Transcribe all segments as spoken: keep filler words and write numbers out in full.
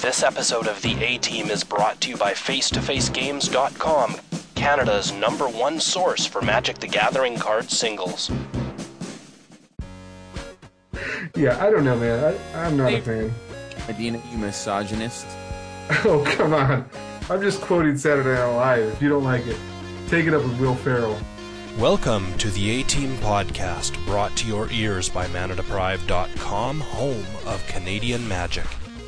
This episode of The A-Team is brought to you by face to face games dot com, Canada's number one source for Magic the Gathering card singles. Yeah, I don't know, man. I, I'm not a fan. Medina, you misogynist. Oh, come on. I'm just quoting Saturday Night Live. If you don't like it, take it up with Will Ferrell. Welcome to the A-Team Podcast, brought to your ears by mana deprived dot com, home of Canadian Magic.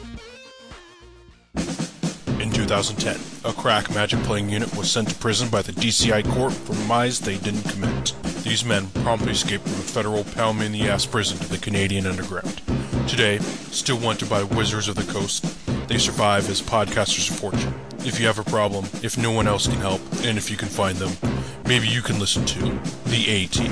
In two thousand ten, a crack Magic-playing unit was sent to prison by the D C I court for crimes they didn't commit. These men promptly escaped from a federal pound-me-in-the-ass prison to the Canadian underground. Today, still wanted by wizards of the coast, they survive as podcasters of fortune. If you have a problem, if no one else can help, and if you can find them, maybe you can listen to The A-Team.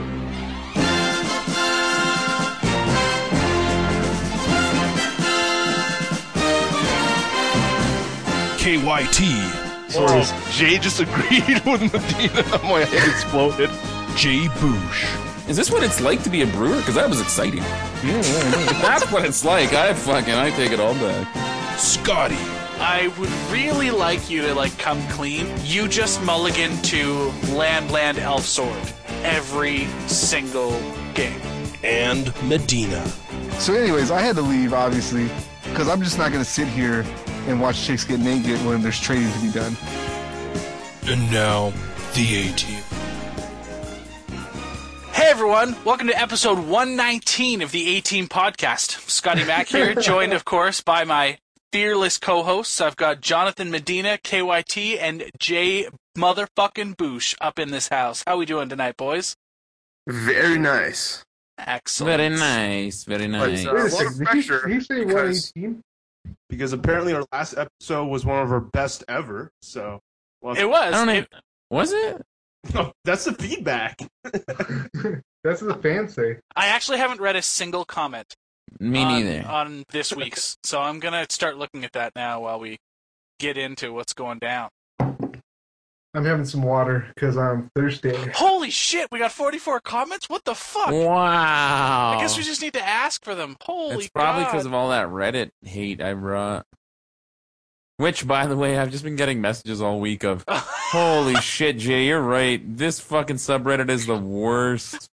K Y T. Whoa, Jay just agreed with Medina. My head exploded. Jay Boosh. Is this what it's like to be a brewer? Because that was exciting. Yeah, that's what it's like. I fucking, I take it all back. Scotty. I would really like you to, like, come clean. You just mulligan to Land, Land, Elf, Sword every single game. And Medina. So anyways, I had to leave, obviously, because I'm just not going to sit here and watch chicks get naked when there's trading to be done. And now, The A-Team. Hey everyone, welcome to episode one nineteen of the A-Team Podcast. Scotty Mack here, joined of course by my fearless co-hosts. I've got Jonathan Medina, K Y T, and Jay motherfucking Boosh up in this house. How we doing tonight, boys? Very nice. Excellent. Very nice, very nice. But, uh, Wait a a lot second, of did you, pressure did you say because, one eighteen? because apparently our last episode was one of our best ever. So well, It was. I don't know. It- Was it? no, that's the feedback. That's what the fans say. I actually haven't read a single comment Me on, neither. on this week's, so I'm going to start looking at that now while we get into what's going down. I'm having some water because I'm thirsty. Holy shit, we got forty-four comments? What the fuck? Wow. I guess we just need to ask for them. Holy It's probably God. because of all that Reddit hate I brought. Which, by the way, I've just been getting messages all week of, holy shit, Jay, you're right. This fucking subreddit is the worst.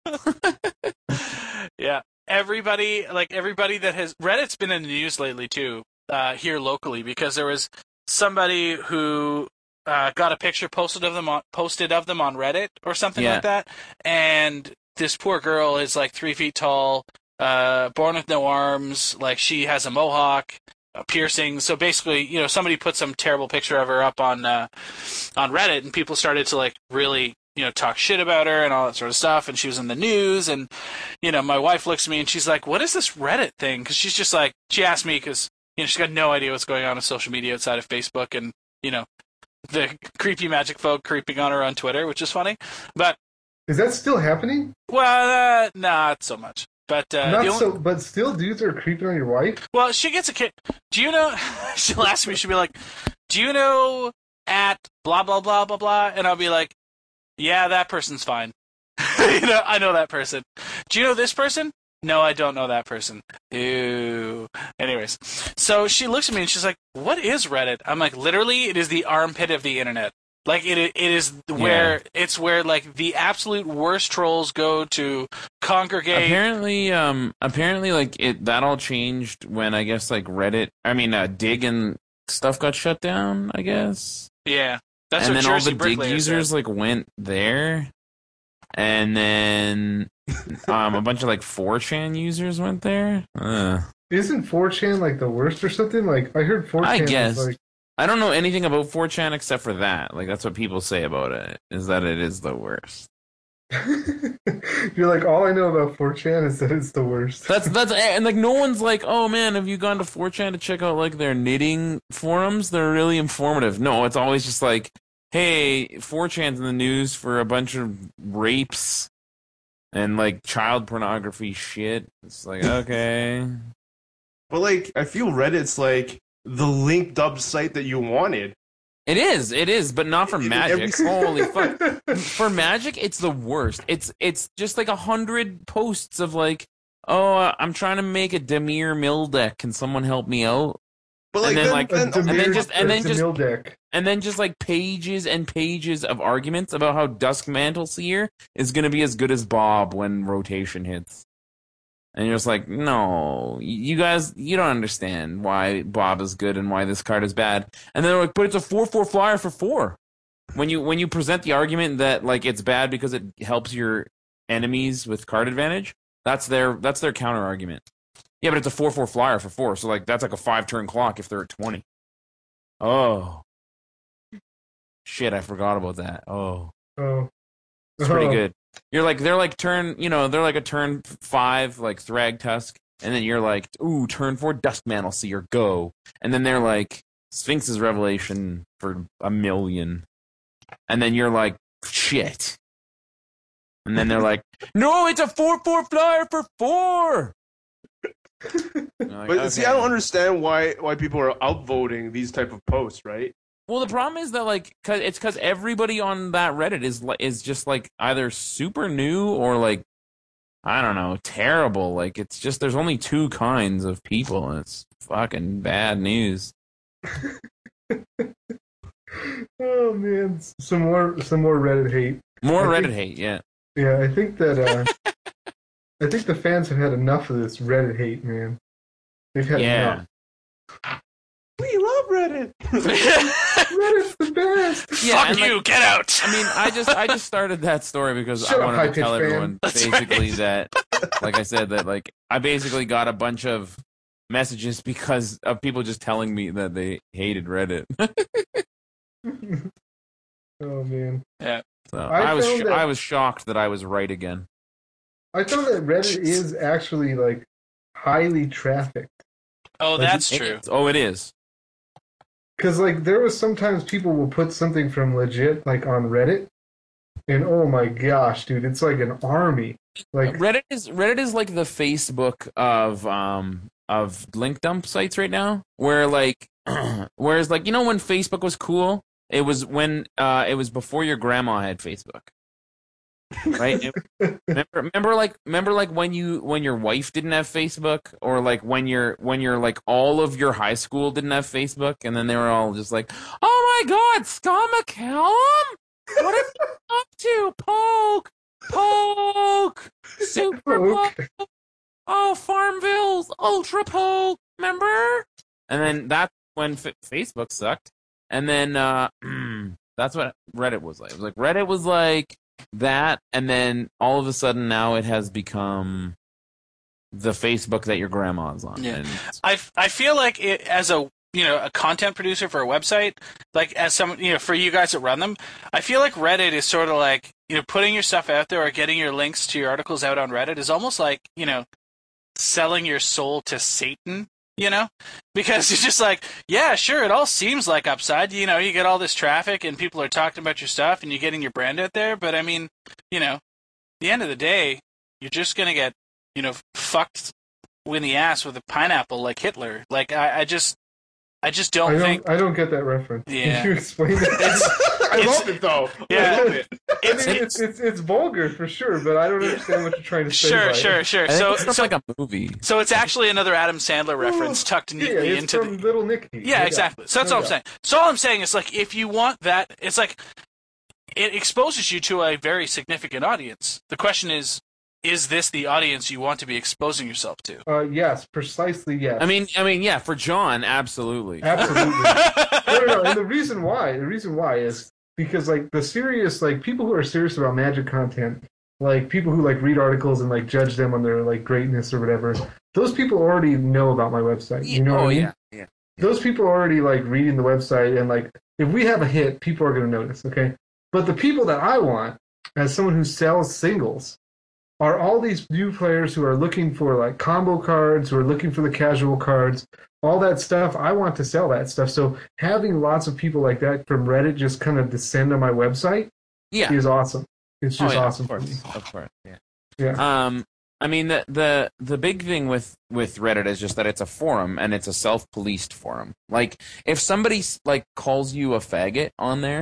Yeah, everybody, like everybody that has Reddit's been in the news lately too, uh, here locally, because there was somebody who uh, got a picture posted of them on posted of them on Reddit or something Yeah. like that, and this poor girl is like three feet tall, uh, born with no arms, like she has a mohawk, a piercing. So basically, you know, somebody put some terrible picture of her up on uh, on Reddit, and people started to like really, you know, talk shit about her and all that sort of stuff, and she was in the news, and, you know, my wife looks at me and she's like, what is this Reddit thing? Because she's just like, she asked me because, you know, she's got no idea what's going on in social media outside of Facebook and, you know, the creepy magic folk creeping on her on Twitter, which is funny. But, Is that still happening? well, uh, not so much. But, uh, Not the only- so, but still dudes are creeping on your wife? well, she gets a kid. Do you know, she'll ask me, she'll be like, do you know at blah, blah, blah, blah, blah? And I'll be like, yeah, that person's fine. You know, I know that person. Do you know this person? No, I don't know that person. Ew. Anyways, so she looks at me and she's like, what is Reddit? I'm like, literally, it is the armpit of the internet. Like, it, it is where, Yeah. it's where, like, the absolute worst trolls go to congregate. Apparently, um, apparently, like, it, that all changed when, I guess, like, Reddit, I mean, uh, Dig and stuff got shut down, I guess. Yeah. That's and what then all Jersey the Dig Bricklayer users said. like went there, and then um, a bunch of like four chan users went there. Uh, Isn't four chan like the worst or something? Like, I heard four chan I was guess like... I don't know anything about four chan except for that. Like that's what people say about it, is that it is the worst. You're like, all I know about four chan is that it's the worst. That's that's and like no one's like, oh man, have you gone to four chan to check out like their knitting forums? They're really informative. No, it's always just like, hey, four chan's in the news for a bunch of rapes and like child pornography shit. It's like, okay. But like, I feel Reddit's like the linked up site that you wanted. It is, it is, but not for It- it- Magic. every- Holy fuck. For Magic, it's the worst. It's it's just like a hundred posts of like, oh, uh, I'm trying to make a Demir mill deck. Can someone help me out? But And like, then, then, like, then, A and then Demir- just- and a then just- Demille deck. And then just like pages and pages of arguments about how Duskmantle Seer is going to be as good as Bob when rotation hits. And you're just like, no, you guys, you don't understand why Bob is good and why this card is bad. And then they're like, but it's a four four flyer for four. When you when you present the argument that like it's bad because it helps your enemies with card advantage, that's their that's their counter argument. Yeah, but it's a four four flyer for four, so like that's like a five turn clock if they're at twenty. Oh. Shit, I forgot about that. Oh. Oh. It's pretty Oh. good. You're like they're like turn, you know, they're like a turn five like Thragtusk, and then you're like, ooh, turn four Duskmantle Seer, go. And then they're like Sphinx's Revelation for a million. And then you're like, shit. And then they're like, no, it's a four four flyer for four. You're like, but see, okay. I don't understand why why people are outvoting these type of posts, right? Well, the problem is that like, cause it's because everybody on that Reddit is li- is just like either super new or like, I don't know, terrible. Like it's just there's only two kinds of people, and it's fucking bad news. Oh man, some more some more Reddit hate. More I Reddit think- hate, yeah. Yeah, I think that uh, I think the fans have had enough of this Reddit hate, man. They've had Yeah. enough. We love Reddit. Reddit's the best. Yeah, Fuck and, like, you, get out. I mean, I just I just started that story because Shut I up, wanted to high-pitched tell fan. everyone That's basically right. that, like I said, that like I basically got a bunch of messages because of people just telling me that they hated Reddit. Oh man, So I I, was found sh- that- I was shocked that I was right again. I found that Reddit is actually like highly trafficked. Oh, that's It true. is. Oh, it is. Because like there was sometimes people will put something from legit like on Reddit, and oh my gosh, dude, it's like an army. Like Reddit is Reddit is like the Facebook of um of link dump sites right now, where like whereas like you know when Facebook was cool, it was when uh it was before your grandma had Facebook. Right? It- remember, remember like remember like when you when your wife didn't have Facebook, or like when you're when you're like all of your high school didn't have Facebook, and then they were all just like, oh my god, Scott McCallum? What are you up to? Poke, poke, super poke. okay. Oh, Farmville's Ultra Poke, remember? And then that's when F- Facebook sucked. And then uh, that's what Reddit was like. It was like Reddit was like that, and then all of a sudden now it has become the Facebook that your grandma's on. Yeah. And I, I feel like it, as a you know a content producer for a website, like as some you know for you guys that run them, I feel like Reddit is sort of like you know putting your stuff out there or getting your links to your articles out on Reddit is almost like you know selling your soul to Satan. You know, because you're just like, yeah, sure, it all seems like upside. You know, you get all this traffic and people are talking about your stuff and you're getting your brand out there. But I mean, you know, at the end of the day, you're just gonna get, you know, fucked in the ass with a pineapple like Hitler. Like, I, I just, I just don't, I don't think. I don't get that reference. Yeah. Can you explain it? I It's- love it though. Yeah. I love it. I It's, mean, it's, it's, it's it's vulgar for sure, but I don't understand what you're trying to say. sure, by sure, it. sure. I think So, it's not so, like a movie. so it's actually another Adam Sandler reference tucked Yeah, neatly it's into from the. Little Nicky. Yeah, exactly. So that's No all I'm doubt. saying. So all I'm saying is like if you want that, it's like it exposes you to a very significant audience. The question is, is this the audience you want to be exposing yourself to? Uh, yes, precisely yes. I mean, I mean, yeah, for John, absolutely. absolutely. no, no, no. And the reason why, the reason why is because like the serious, like people who are serious about Magic content, like people who like read articles and like judge them on their like greatness or whatever, those people already know about my website. You know oh what I mean? yeah, yeah. Those people are already like reading the website, and like if we have a hit, people are going to notice. Okay, but the people that I want, as someone who sells singles, are all these new players who are looking for like combo cards, who are looking for the casual cards, all that stuff. I want to sell that stuff. So having lots of people like that from Reddit just kind of descend on my website Yeah. is awesome. It's Oh, just yeah, awesome of for me. course, of course, yeah. Yeah. Um, I mean the the the big thing with with Reddit is just that it's a forum and it's a self-policed forum. Like if somebody like calls you a faggot on there,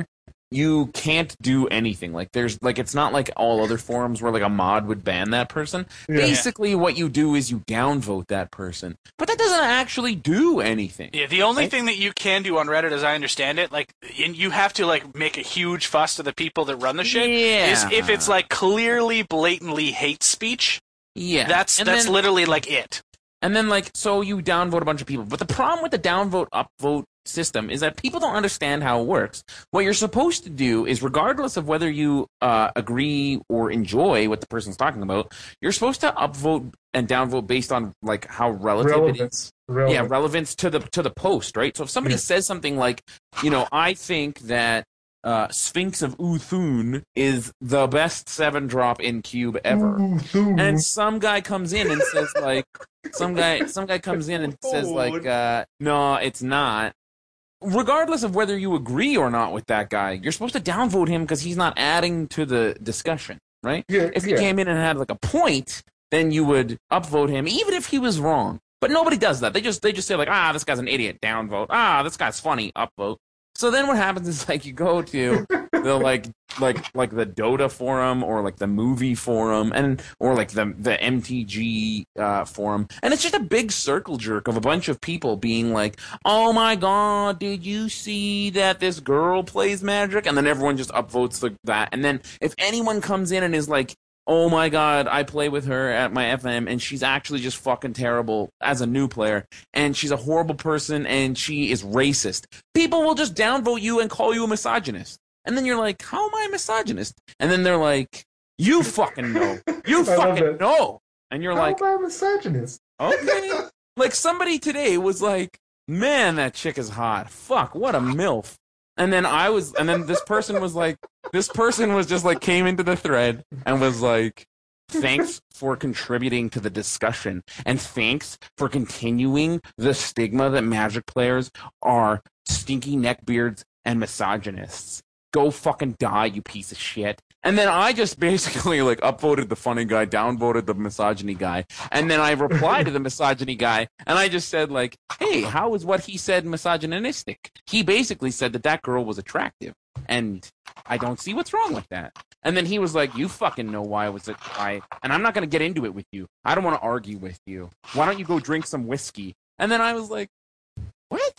you can't do anything. Like there's like it's not like all other forums where like a mod would ban that person. Yeah. Basically, what you do is you downvote that person, but that doesn't actually do anything. Yeah, the only Right? thing that you can do on Reddit, as I understand it, like, and you have to like make a huge fuss to the people that run the shit. Yeah. Is if it's like clearly, blatantly hate speech. Yeah, That's And that's then- literally like it. And then, like, so you downvote a bunch of people. But the problem with the downvote, upvote system is that people don't understand how it works. What you're supposed to do is, regardless of whether you uh, agree or enjoy what the person's talking about, you're supposed to upvote and downvote based on, like, how relative it is. Relevance. Relevance. Yeah, relevance to the to the post, right? So if somebody Yeah. says something like, you know, I think that uh, Sphinx of Uthun is the best seven drop in Cube ever. Ooh, ooh. And some guy comes in and says like, some guy, some guy comes in and says like, uh, no, it's not. Regardless of whether you agree or not with that guy, you're supposed to downvote him because he's not adding to the discussion, right? Yeah, If he yeah. came in and had like a point, then you would upvote him, even if he was wrong. But nobody does that. They just they just say like, ah, this guy's an idiot, downvote. Ah, this guy's funny, upvote. So then what happens is like you go to the like like like the Dota forum or like the movie forum and or like the the M T G uh, forum, and it's just a big circle jerk of a bunch of people being like, "Oh my god, did you see that this girl plays Magic?" And then everyone just upvotes the, that. And then if anyone comes in and is like, "Oh my god, I play with her at my F M and she's actually just fucking terrible as a new player and she's a horrible person and she is racist," people will just downvote you and call you a misogynist. And then you're like, "How am I a misogynist?" And then they're like, "You fucking know. You I love fucking it. know." And you're How like, am I a misogynist? "Okay." Like somebody today was like, "Man, that chick is hot. Fuck, what a MILF." And then I was, and then this person was like, this person was just like, came into the thread and was like, "Thanks for contributing to the discussion. And thanks for continuing the stigma that Magic players are stinky neckbeards and misogynists. Go fucking die, you piece of shit." And then I just basically like upvoted the funny guy, downvoted the misogyny guy, and then I replied to the misogyny guy, and I just said like, "Hey, how is what he said misogynistic? He basically said that that girl was attractive, and I don't see what's wrong with that." And then he was like, "You fucking know why was it why, and I'm not gonna get into it with you. I don't want to argue with you. Why don't you go drink some whiskey?" And then I was like, "What?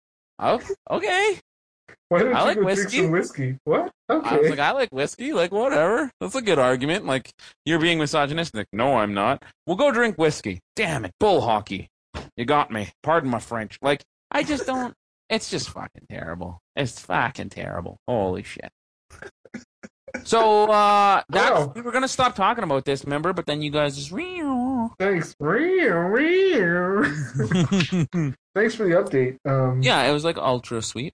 Oh, okay." Why don't I you like go whiskey. drink some whiskey? What? Okay. I was like, "I like whiskey, like whatever. That's a good argument. Like, you're being misogynistic." "No, I'm not." "We'll go drink whiskey." "Damn it, bull hockey. You got me. Pardon my French." Like, I just don't, it's just fucking terrible. It's fucking terrible. Holy shit. So, uh, that, Wow. we were gonna stop talking about this, remember? But then you guys just, Thanks. Real, real. Thanks for the update. Um, yeah, it was like ultra sweet.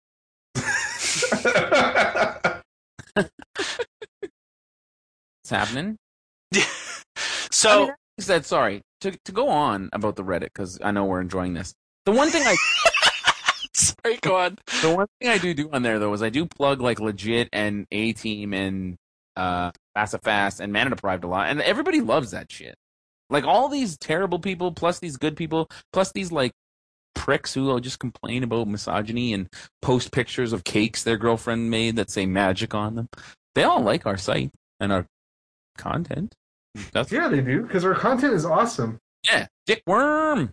It's happening. So I mean, I said, sorry, to, to go on about the Reddit, because I know we're enjoying this. The one thing I sorry, go on. the one thing I do do on there though is I do plug like Legit and A Team and uh Fast Fast and Mana Deprived a lot, and everybody loves that shit. Like all these terrible people, plus these good people, plus these like pricks who will just complain about misogyny and post pictures of cakes their girlfriend made that say magic on them. They all like our site and our content. That's Yeah, they do, because our content is awesome. yeah, Dick Worm.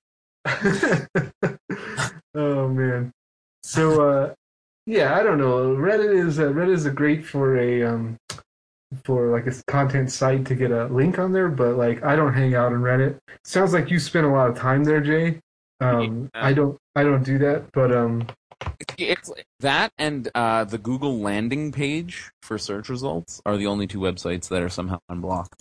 Oh man. So uh yeah, I don't know. Reddit is uh, Reddit is a great for a um for like a content site to get a link on there, but like I don't hang out on Reddit. Sounds like you spend a lot of time there, Jay. Um Yeah. I don't I don't do that, but um It's that and uh, the Google landing page for search results are the only two websites that are somehow unblocked.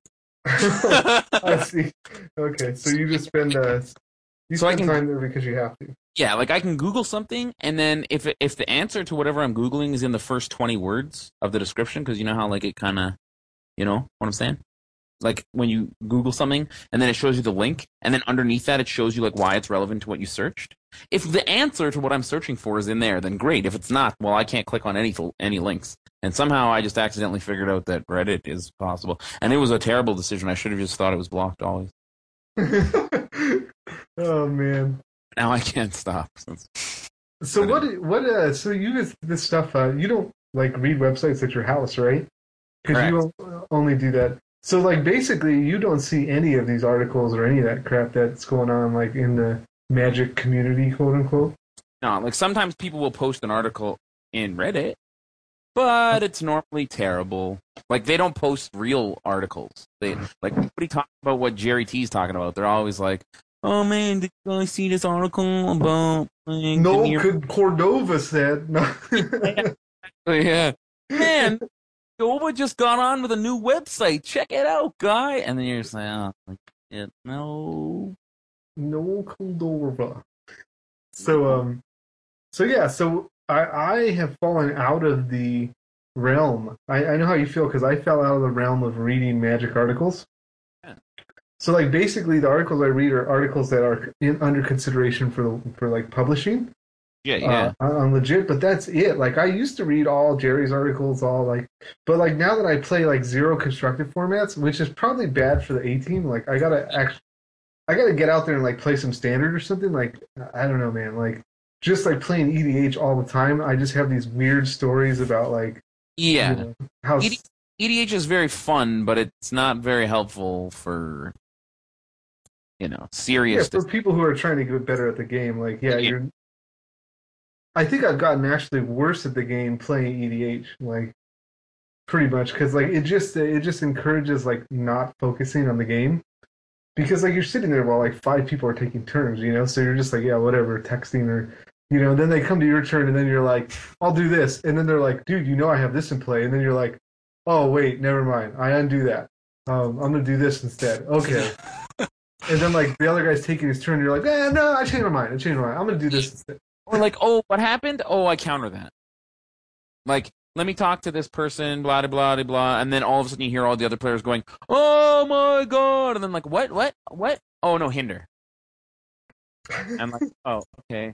I see. Okay, so you just spend uh you So I spend can- time there because you have to. Yeah, like I can Google something, and then if it, if the answer to whatever I'm Googling is in the first twenty words of the description, because you know how like it kind of, you know what I'm saying? Like when you Google something, and then it shows you the link, and then underneath that it shows you like why it's relevant to what you searched. If the answer to what I'm searching for is in there, then great. If it's not, well, I can't click on any any links. And somehow I just accidentally figured out that Reddit is possible, and it was a terrible decision. I should have just thought it was blocked always. Oh man. Now I can't stop. So what? What? Uh, so you guys, this stuff. Uh, you don't. like read websites at your house, right? Because Correct. you o- only do that. So like basically, you don't see any of these articles or any of that crap that's going on like in the Magic community, quote unquote. No, like sometimes people will post an article in Reddit, but it's normally terrible. Like they don't post real articles. They like nobody talks about what Jerry T's talking about. They're always like, "Oh man, did you guys see this article about?" Like, No, Demir-" could Cordova said no. Oh, yeah, man, Cordova just got on with a new website. Check it out, guy. And then you're just like, "Oh, like, yeah, no." No Cordova. So um, so yeah, so I I have fallen out of the realm. I, I know how you feel because I fell out of the realm of reading Magic articles. Yeah. So like basically the articles I read are articles that are in, under consideration for the, for like publishing. Yeah, yeah. Uh, on legit, but that's it. Like I used to read all Jerry's articles, all like, but like now that I play like zero constructed formats, which is probably bad for the A team. Like I gotta actually, I gotta get out there and like play some standard or something. Like I don't know, man. Like just like playing E D H all the time, I just have these weird stories about like, yeah. you know, how E D- E D H is very fun, but it's not very helpful for, you know, yeah, serious. for people who are trying to get better at the game. Like yeah, Yeah. you're. I think I've gotten actually worse at the game playing E D H, like pretty much, because like it just it just encourages like not focusing on the game, because like you're sitting there while like five people are taking turns, you know, so you're just like yeah whatever texting or you know then they come to your turn and then you're like I'll do this and then they're like dude you know I have this in play and then you're like oh wait never mind I undo that um, I'm gonna do this instead okay and then like the other guy's taking his turn and you're like eh, no I changed my mind I changed my mind I'm gonna do this instead. Or like, oh, what happened? Oh, I counter that. Like, let me talk to this person, blah, blah, blah, blah, and then all of a sudden you hear all the other players going, oh my god, and then like, what, what, what? Oh, no, hinder. I'm like, oh, okay.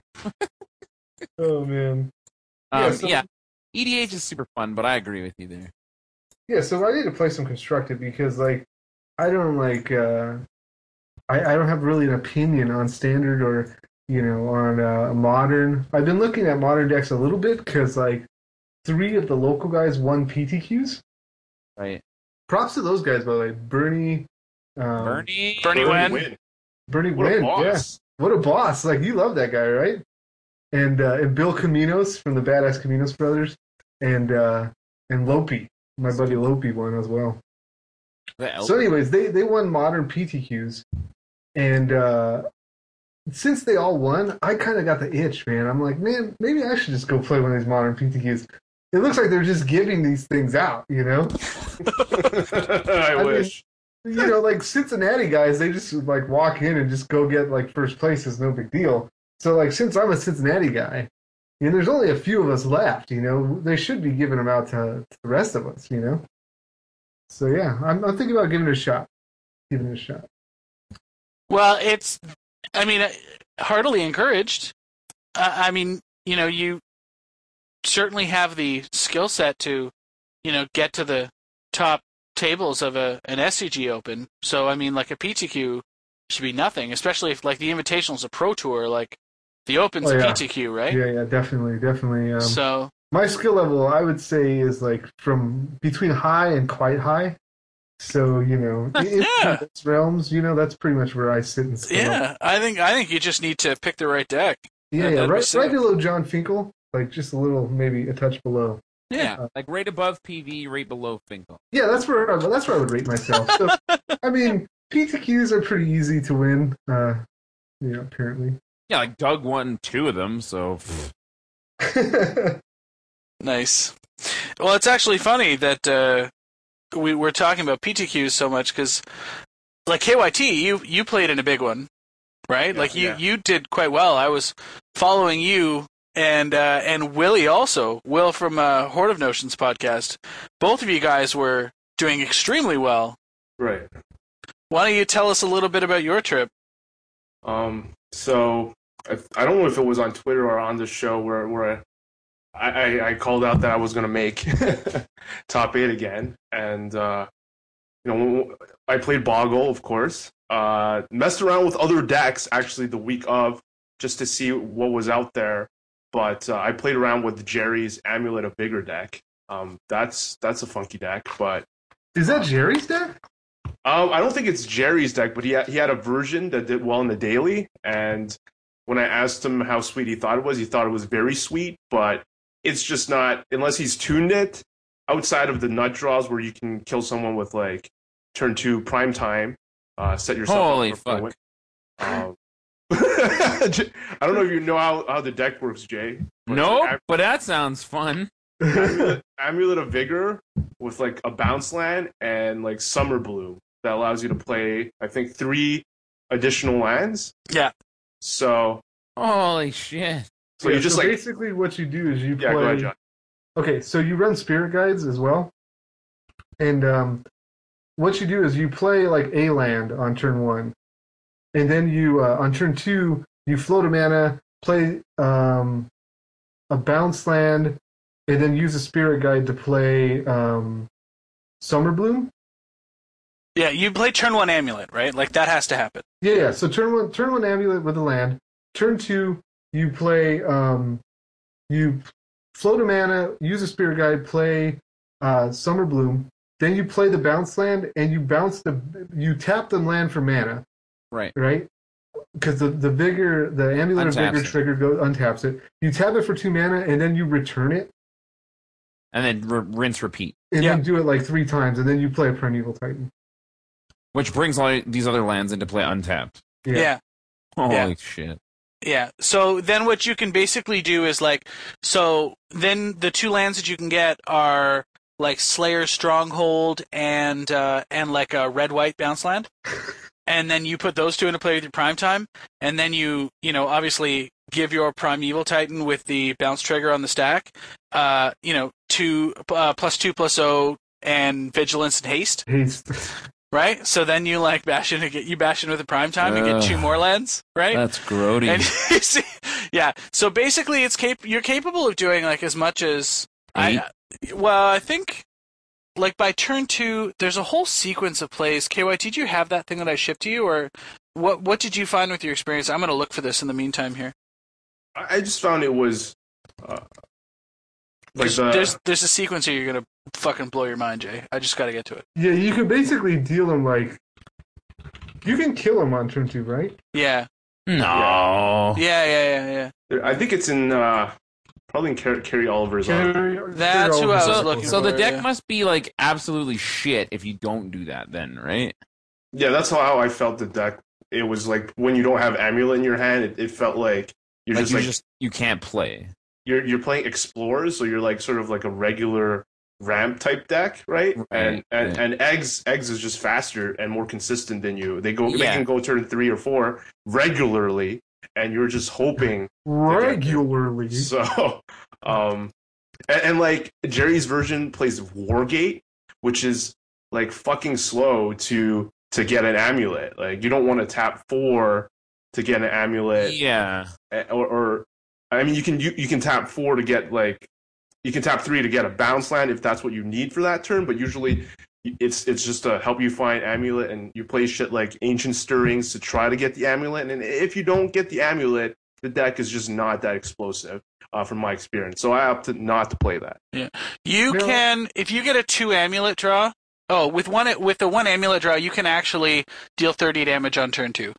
Oh man. Um, Yeah, so- yeah, E D H is super fun, but I agree with you there. Yeah, so I need to play some constructed because like I don't like uh I, I don't have really an opinion on standard or you know on uh, modern. I've been looking at modern decks a little bit because like three of the local guys won P T Qs. Right. Props to those guys by the way. Bernie um, Bernie? Bernie Bernie Wen. Win. Bernie What a Wynn, boss. yeah. What a boss. Like you love that guy, right? And uh, and Bill Caminos from the Badass Caminos brothers and uh and Lopi. My buddy Lopi won as well. The So, anyways, they, they won modern P T Qs, and uh, since they all won, I kind of got the itch, man. I'm like, man, maybe I should just go play one of these modern P T Qs. It looks like they're just giving these things out, you know? I, mean, wish. You know, like Cincinnati guys, they just like walk in and just go get like first place is no big deal. So, like, since I'm a Cincinnati guy, you know, there's only a few of us left, you know, they should be giving them out to, to the rest of us, you know? So, yeah, I'm, I'm thinking about giving it a shot. Giving it a shot. Well, it's, I mean, uh, heartily encouraged. Uh, I mean, you know, you certainly have the skill set to, you know, get to the top tables of a an S C G Open. So, I mean, like a P T Q should be nothing, especially if, like, the Invitational's a Pro Tour, like, the Open's Oh, a yeah. P T Q, right? Yeah, yeah, definitely, definitely. Um, So, my skill level, I would say, is like from between high and quite high. So you know, in Yeah. those realms, you know, that's pretty much where I sit in skill. yeah, I think I think you just need to pick the right deck. yeah, That- yeah, that'd be right, sick. right below John Finkel, like just a little, maybe a touch below. Yeah, like right above P V, right below Finkel. Yeah, that's where that's where I would rate myself. So, I mean, P T Qs are pretty easy to win. Uh, you know, apparently. Yeah, like Doug won two of them, so Nice. Well, it's actually funny that uh, we we're talking about P T Qs so much because, like K Y T, you you played in a big one, right? Yeah, like you, yeah. you did quite well. I was following you and uh, and Willie also. Will from uh, Horde of Notions podcast. Both of you guys were doing extremely well. Right. Why don't you tell us a little bit about your trip? Um. So I, I don't know if it was on Twitter or on the show where where I, I, I called out that I was gonna make top eight again, and uh, you know I played Boggle, of course. Uh, messed around with other decks actually the week of just to see what was out there, but uh, I played around with Jerry's Amulet of Vigor deck, Um, that's that's a funky deck, but Is that Jerry's deck? um, I don't think it's Jerry's deck, but he had, he had a version that did well in the daily, and when I asked him how sweet he thought it was, he thought it was very sweet, but it's just not, unless he's tuned it, outside of the nut draws where you can kill someone with, like, turn two prime time, uh, set yourself Holy up for a fuck. win. Um, I don't know if you know how, how the deck works, Jay. but Nope, Am- but that sounds fun. Amulet, Amulet of Vigor with, like, a bounce land and, like, Summer Bloom that allows you to play, I think, three additional lands. Yeah. So, Holy shit. so Yeah, you just, so like, basically what you do is you yeah, play. go ahead, John. Okay, so you run spirit guides as well, and um, what you do is you play like a land on turn one, and then you uh, on turn two you float a mana, play um, a bounce land, and then use a spirit guide to play um, Summer Bloom. Yeah, you play turn one amulet, right? Like that has to happen. Yeah, yeah. So turn one, turn one amulet with a land. Turn two, you play, um, you float a mana, use a spirit guide, play uh, Summer Bloom. Then you play the bounce land, and you bounce the, you tap the land for mana, Right. right? Because the the vigor, the amulet of Untaps vigor it. trigger goes untaps it. You tap it for two mana, and then you return it, And then r- rinse, repeat. and Yeah. then do it like three times, and then you play a Primeval Titan. Which brings all these other lands into play untapped. Yeah. Yeah. Holy Yeah. shit. Yeah. So then what you can basically do is like, so then the two lands that you can get are like Slayer's Stronghold and uh, and like a red white bounce land. And then you put those two into play with your prime time, and then you you know obviously give your Primeval Titan with the bounce trigger on the stack, uh, you know two uh, plus two plus O and vigilance and haste. Haste. Right, so then you like bash in, you bash in with the prime time and get two Ugh. more lands, right? That's grody. And you see, yeah. So basically, it's cap- you're capable of doing like as much as Eight? I. Well, I think like by turn two, there's a whole sequence of plays. K Y, did you have that thing that I shipped to you, or what? What did you find with your experience? I'm going to look for this in the meantime here. I I just found it was uh, like There's, the there's there's a sequence here you're going to fucking blow your mind, Jay. I just got to get to it. Yeah, you can basically deal them like. You can kill them on turn two, right? Yeah, no. yeah, yeah, yeah, yeah. I think it's in uh, probably in Car- Carrie Oliver's. Uh, Carry- That's carry who all I the was So, looking circles. so the for, deck yeah. must be like absolutely shit if you don't do that then, right? yeah, that's how I felt the deck. It was like when you don't have Amulet in your hand, it, it felt like you're Like just you like just you can't play. you're you're playing Explorers, so you're like sort of like a regular ramp type deck, right? Right, and and, right. and eggs eggs is just faster and more consistent than you. They go they Yeah. can go turn three or four regularly, and you're just hoping. regularly. So, um, and, and like Jerry's version plays Wargate, which is like fucking slow to to get an amulet. Like you don't want to tap four to get an amulet, Yeah. eh, or, or I mean you can you, you can tap four to get like you can tap three to get a bounce land if that's what you need for that turn. But usually it's it's just to help you find amulet, and you play shit like Ancient Stirrings to try to get the amulet. And if you don't get the amulet, the deck is just not that explosive, uh, from my experience. So I opted not to play that. You No. can, if you get a two amulet draw. Oh, with one with the one amulet draw, you can actually deal thirty damage on turn two.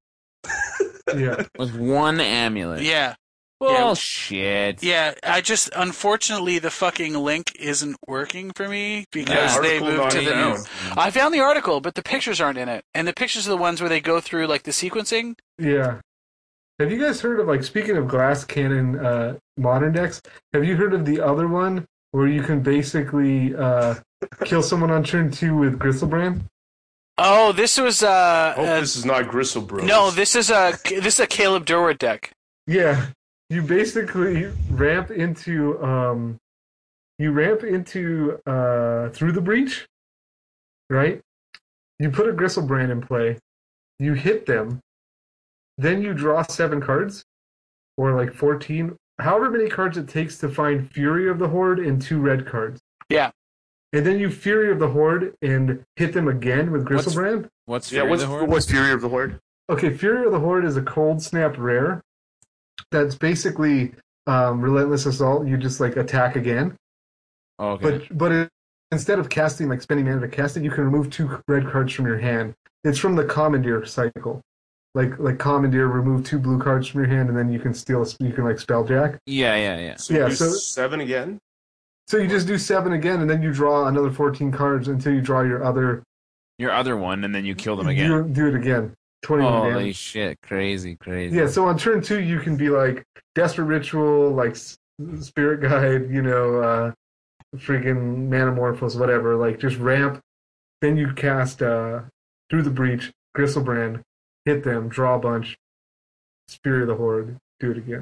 Yeah. With one amulet. Yeah, Bullshit. yeah. I just unfortunately the fucking link isn't working for me The because they article moved not to the found. new. I found the article, but the pictures aren't in it, and the pictures are the ones where they go through like the sequencing. Yeah. Have you guys heard of, like, speaking of glass cannon uh, modern decks, have you heard of the other one where you can basically uh, kill someone on turn two with Gristlebrand? Oh, this was uh, Hope uh this is not Gristle Bros. no, this is a this is a Caleb Durwood deck. Yeah. You basically ramp into, um, you ramp into uh, Through the Breach, right? You put a Gristlebrand in play, you hit them, then you draw seven cards, or like fourteen, however many cards it takes to find Fury of the Horde and two red cards. Yeah. And then you Fury of the Horde and hit them again with What's- Gristlebrand. What's Yeah, Fury what's of the Horde? what's Fury of the Horde? Okay, Fury of the Horde is a cold snap rare that's basically um, Relentless Assault. You just like attack again. Oh, okay. But but it, instead of casting like spending mana to cast it, you can remove two red cards from your hand. It's from the Commandeer cycle. Like like Commandeer, remove two blue cards from your hand, and then you can steal. You can like spelljack. Yeah, yeah, yeah. So Yeah, you do so- seven again. So you just do seven again, and then you draw another fourteen cards until you draw your other. Your other one, and then you kill them again. You do it again. twenty-one Holy damage. shit! Crazy, crazy. Yeah, so on turn two, you can be like Desperate Ritual, like S- Spirit Guide, you know, uh, freaking Manamorphose, whatever. Like just ramp. Then you cast uh, Through the Breach, Gristlebrand, hit them, draw a bunch, Spirit of the Horde, do it again.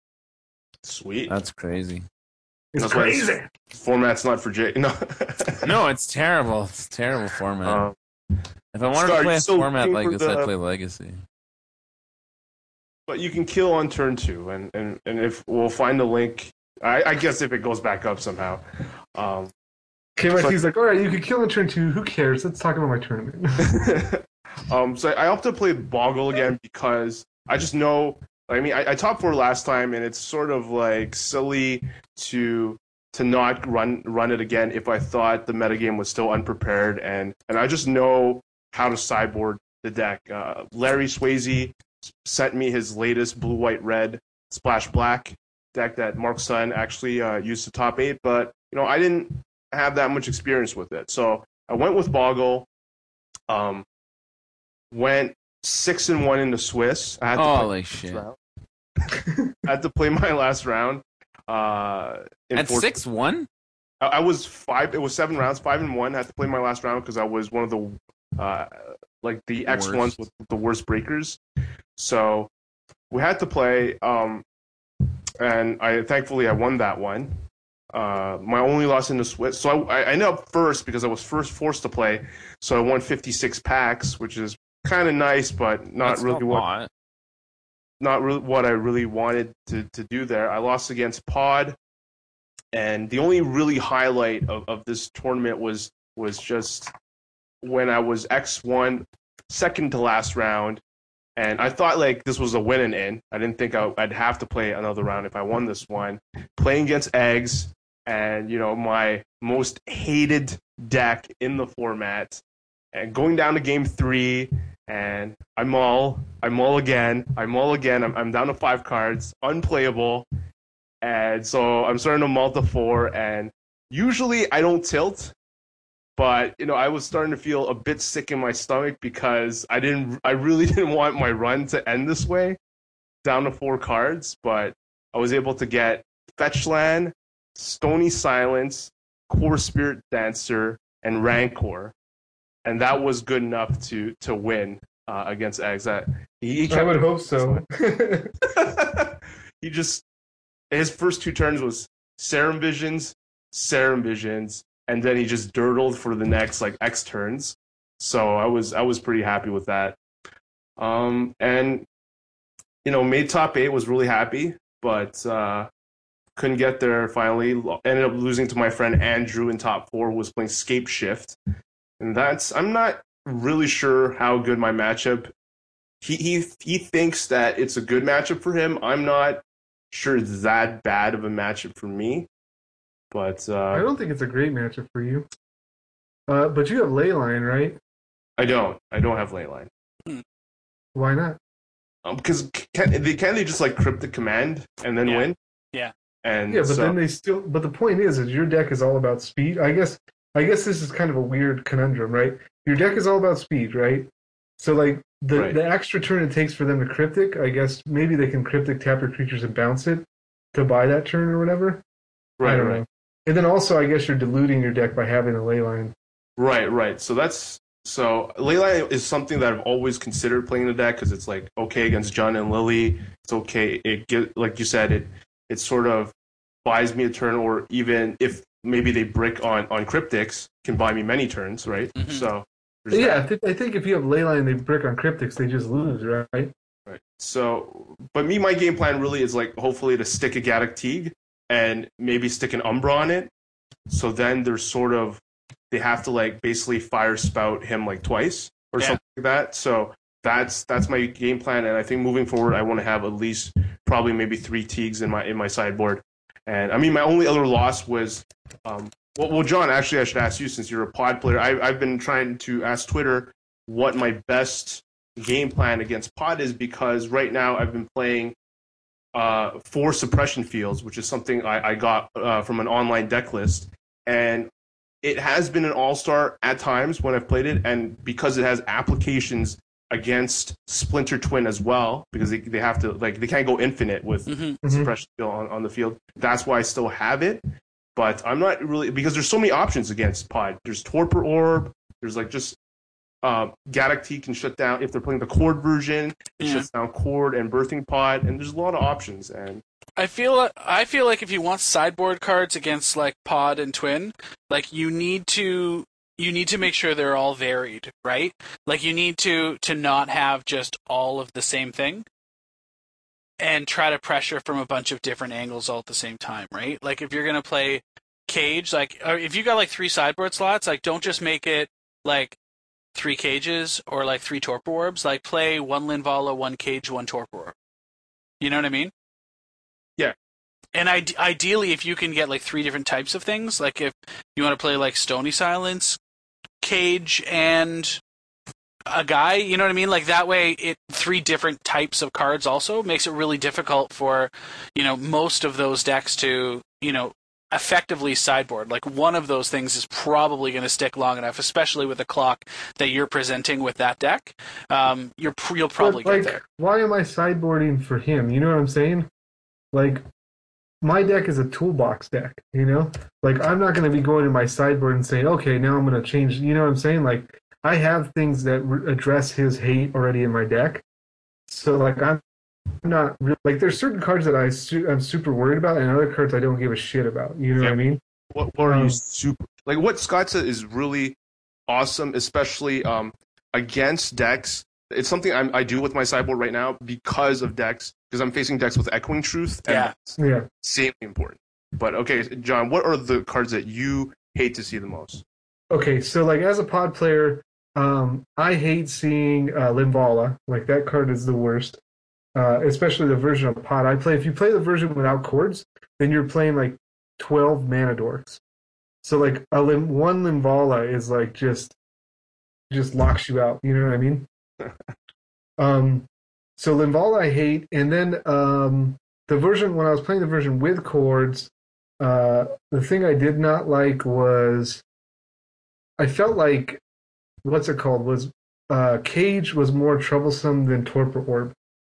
Sweet. That's crazy. It's That's why it's- crazy. Format's not for Jay. No. No, it's terrible. It's a terrible format. Um, if I wanted Scar, to play you a still format looking like for this, the- I'd play Legacy. but you can kill on turn two, and, and, and if we'll find the link, I, I guess if it goes back up somehow. Um, K Y T's like, all right, you can kill in turn two. Who cares? Let's talk about my tournament. um, so I opted to play Boggle again because I just know. I mean, I, I top four last time, and it's sort of like silly to to not run run it again if I thought the metagame was still unprepared, and and I just know how to sideboard the deck. Uh, Larry Swayze sent me his latest blue, white, red splash black deck that Mark Sun actually uh, used to top eight, but you know I didn't have that much experience with it, so I went with Boggle. Um, went six and one in the Swiss. I had to Holy play shit! round. I had to play my last round. Uh, in At four- six one. I, I was five. It was seven rounds, five and one. I had to play my last round because I was one of the uh, like the X Worst. ones with the worst breakers. So we had to play, um, and I thankfully I won that one. Uh, my only loss in the Swiss. So I, I ended up first because I was first forced to play. So I won fifty-six packs, which is kind of nice, but not That's really a what lot. not really what I really wanted to, to do there. I lost against Pod, and the only really highlight of, of this tournament was was just when I was X one, second to last round, and I thought like this was a win and in. I didn't think I, I'd have to play another round if I won this one. Playing against Eggs, and you know my most hated deck in the format, and going down to game three. And I'm all, I'm all again, I'm all again. I'm, I'm down to five cards, unplayable, and so I'm starting to mull to four. And usually I don't tilt, but you know I was starting to feel a bit sick in my stomach because I didn't, I really didn't want my run to end this way, down to four cards. But I was able to get Fetchland, Stony Silence, Core Spirit Dancer, and Rancor. And that was good enough to to win uh, against Eggs. That he, he I would hope so. he just his first two turns was Serum Visions, Serum Visions, and then he just dirtled for the next like X turns. So I was I was pretty happy with that. Um, and you know, made top eight, was really happy, but uh, couldn't get there. Finally, ended up losing to my friend Andrew in top four, who was playing Scape Shift. And that's I'm not really sure how good my matchup. He he he thinks that it's a good matchup for him. I'm not sure it's that bad of a matchup for me. But uh, I don't think it's a great matchup for you. Uh, but you have Leyline, right? I don't. I don't have Leyline. Why not? Um, because can they can they just like cryptic command and then Yeah. win? Yeah. And Yeah, but so, then they still. But the point is, is your deck is all about speed. I guess. I guess this is kind of a weird conundrum, right? Your deck is all about speed, right? So like the Right. the extra turn it takes for them to cryptic, I guess maybe they can cryptic tap your creatures and bounce it to buy that turn or whatever. I right, don't right. know. And then also, I guess you're diluting your deck by having a Leyline. Right, right. So that's so Leyline is something that I've always considered playing in the deck because it's like okay against John and Lily. It's okay. It get like you said it. It sort of buys me a turn, or even if maybe they brick on on cryptics, can buy me many turns. Right. Mhm. So there's Yeah, that. I, th- I think if you have Leyline, they brick on cryptics, they just lose, right? Right. So, but me, my game plan really is like hopefully to stick a Gaddock Teague and maybe stick an Umbra on it. So then there's sort of they have to like basically fire spout him like twice or Yeah. something like that. So that's that's my game plan, and I think moving forward, I want to have at least probably maybe three Teagues in my in my sideboard, And I mean, my only other loss was, um, well, well, John. Actually, I should ask you since you're a pod player. I, I've been trying to ask Twitter what my best game plan against pod is because right now I've been playing uh, four suppression fields, which is something I, I got uh, from an online deck list, and it has been an all-star at times when I've played it, and because it has applications against Splinter Twin as well, because they, they have to, like, they can't go infinite with Mm-hmm. suppression field on, on the field. That's why I still have it, but I'm not really, because there's so many options against pod. There's Torpor Orb, there's like just uh, Gaddock T can shut down, if they're playing the Cord version, it Yeah. shuts down Cord and Birthing Pod, and there's a lot of options, and I feel I feel like if you want sideboard cards against like Pod and Twin, like you need to you need to make sure they're all varied, right? Like you need to to not have just all of the same thing and try to pressure from a bunch of different angles all at the same time, right? Like if you're going to play Cage, like or if you got like three sideboard slots, like don't just make it like three Cages or like three Torpor Orbs, like play one Linvala, one Cage, one Torpor Orb. You know what I mean? Yeah. And I, ideally, if you can get like three different types of things, like if you want to play like Stony Silence, Cage, and a guy, you know what I mean? Like that way, it three different types of cards also makes it really difficult for, you know, most of those decks to, you know, effectively sideboard. Like one of those things is probably going to stick long enough, especially with the clock that you're presenting with that deck. Um, you're you'll probably But, like, get there. why am I sideboarding for him? You know what I'm saying? Like, my deck is a toolbox deck, you know? Like, I'm not going to be going to my sideboard and saying, okay, now I'm going to change, you know what I'm saying? Like, I have things that re- address his hate already in my deck. So, like, I'm not really, like, there's certain cards that I su- I'm super worried about and other cards I don't give a shit about. You know Yeah. what I mean? what, what are Um, you super like? What Scott said is really awesome, especially um, against decks. It's something I'm, I do with my sideboard right now because of decks, because I'm facing decks with Echoing Truth, and Yeah. that's Yeah. insanely important. But okay, John, what are the cards that you hate to see the most? Okay, so, like, as a pod player, um, I hate seeing uh, Linvala. Like, that card is the worst. Uh, especially the version of pod I play. If you play the version without chords, then you're playing like twelve mana dorks. So like a lim- one Linvala is like just just locks you out. You know what I mean? um, so Linvala I hate, and then um, the version when I was playing the version with chords, uh, the thing I did not like was I felt like what's it called was uh, Cage was more troublesome than Torpor Orb.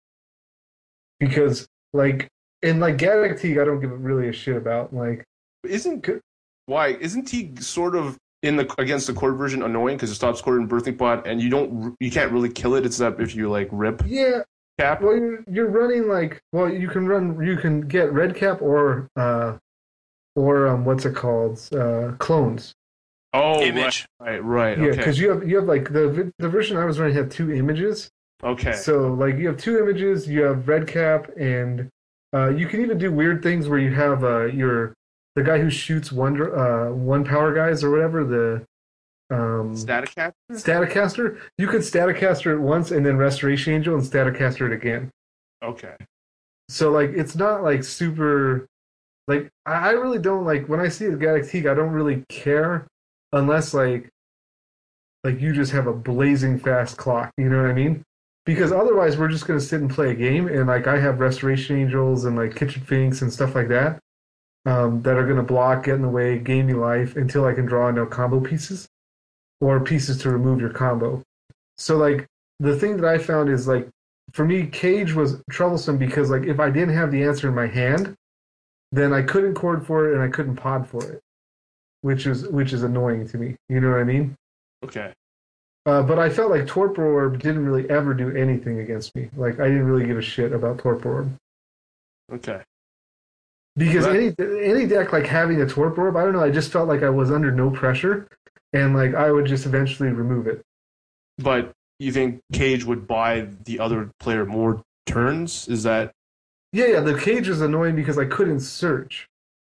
Because, like, in, like, Gaddock Teague, I don't give really a shit about. Like, Isn't why isn't Teague sort of in the against the Cord version annoying because it stops Cord and Birthing Pod, and you don't you can't really kill it except if you like rip yeah, cap. well, you're, you're running, like, well, you can run, you can get Red Cap or, uh, or, um, what's it called? Uh, clones. Oh, Image. right, right, right. Yeah, Okay, because you have, you have, like, the the version I was running had two images. okay. So, like, you have two images, you have Red Cap, and uh, you can even do weird things where you have uh, your the guy who shoots one uh, one power guys or whatever, the um, Static Cat. Staticaster. You could Staticaster it once and then Restoration Angel and Staticaster it again. Okay. So, like, it's not, like, super... Like, I I really don't, like, when I see the Gaddock Teague, I don't really care unless, like, like you just have a blazing fast clock, you know what I mean? Because otherwise, we're just going to sit and play a game, and, like, I have Restoration Angels and, like, Kitchen Finks and stuff like that um, that are going to block, get in the way, gain me life until I can draw no combo pieces or pieces to remove your combo. So, like, the thing that I found is, like, for me, Cage was troublesome because, like, if I didn't have the answer in my hand, then I couldn't cord for it and I couldn't pod for it, which is which is annoying to me. You know what I mean? Okay. Uh, but I felt like Torpor Orb didn't really ever do anything against me. Like, I didn't really give a shit about Torpor Orb. Okay. Because Well, any any deck, like, having a Torpor Orb, I don't know, I just felt like I was under no pressure, and, like, I would just eventually remove it. But you think Cage would buy the other player more turns? Is that Yeah, yeah, the Cage is annoying because I couldn't search.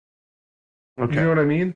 okay? You know what I mean?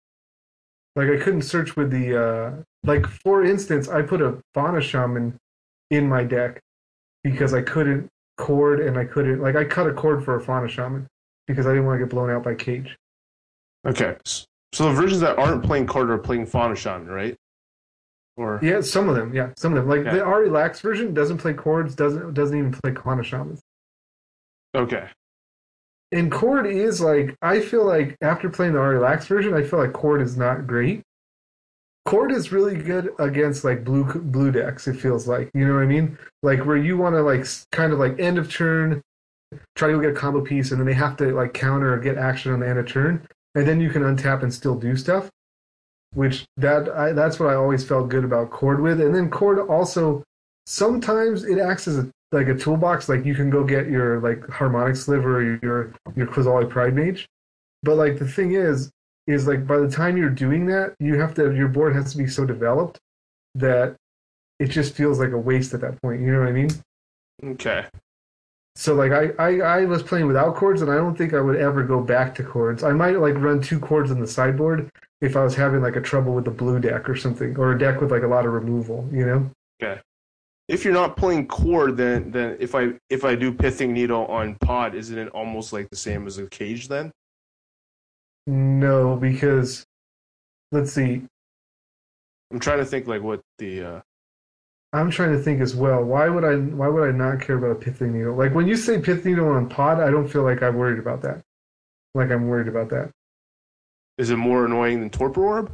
Like, I couldn't search with the, uh... Like, for instance, I put a Fauna Shaman in my deck because I couldn't cord and I couldn't... Like, I cut a cord for a Fauna Shaman. because I didn't want to get blown out by Cage. Okay. So the versions that aren't playing Cord are playing Fauna Shaman, right? Or Yeah, some of them. Yeah, some of them. Like Yeah. the Ari Lax version doesn't play chords, doesn't doesn't even play Kana Shamans. Okay. And chord is like I feel like after playing the Ari Lax version, I feel like chord is not great. Chord is really good against like blue blue decks. It feels like, you know what I mean? Like where you want to like s- kind of like end of turn, try to go get a combo piece, and then they have to like counter or get action on the end of turn, and then you can untap and still do stuff. Which that I, that's what I always felt good about chord with. And then chord also sometimes it acts as a, like a toolbox. Like you can go get your like harmonic sliver or your your Quasali Pride Mage. But like the thing is, is like by the time you're doing that, you have to your board has to be so developed that it just feels like a waste at that point. You know what I mean? Okay. So like I, I, I was playing without chords, and I don't think I would ever go back to chords. I might like run two chords on the sideboard if I was having like a trouble with the blue deck or something, or a deck with like a lot of removal. You know? Okay. If you're not playing Cord, then then if I if I do Pithing Needle on Pod, isn't it almost like the same as a Cage then? No, because let's see. I'm trying to think like what the uh, I'm trying to think as well. Why would I? Why would I not care about a pithing needle? Like when you say pithing needle on pod, I don't feel like I'm worried about that. Like I'm worried about that. is it more annoying than Torpor Orb?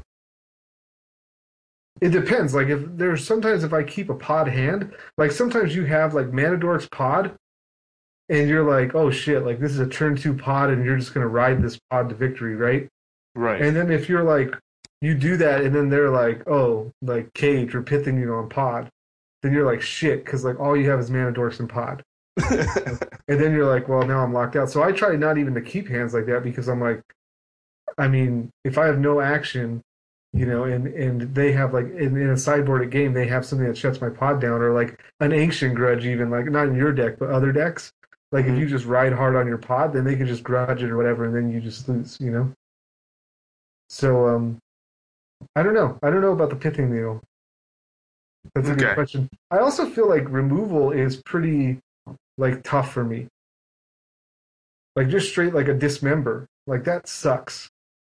It depends. Like if there's sometimes if I keep a pod hand, like sometimes you have like Manadork's pod, and you're like, oh shit, like this is a turn two pod, and you're just gonna ride this pod to victory, right? Right. And then if you're like, you do that, and then they're like, oh, like Cage or pithing needle on pod, then you're like shit, because like all you have is Manadorks and pod. And then you're like, well, now I'm locked out. So I try not even to keep hands like that because I'm like, I mean, if I have no action, you know, and, and they have like in, in a sideboarded game, they have something that shuts my pod down, or like an Ancient Grudge, even like not in your deck, but other decks. Like Mhm. if you just ride hard on your pod, then they can just grudge it or whatever, and then you just lose, you know. So um, I don't know. I don't know about the pithing needle. That's a good Okay. question. I also feel like removal is pretty like tough for me. Like just straight like a dismember. Like that sucks.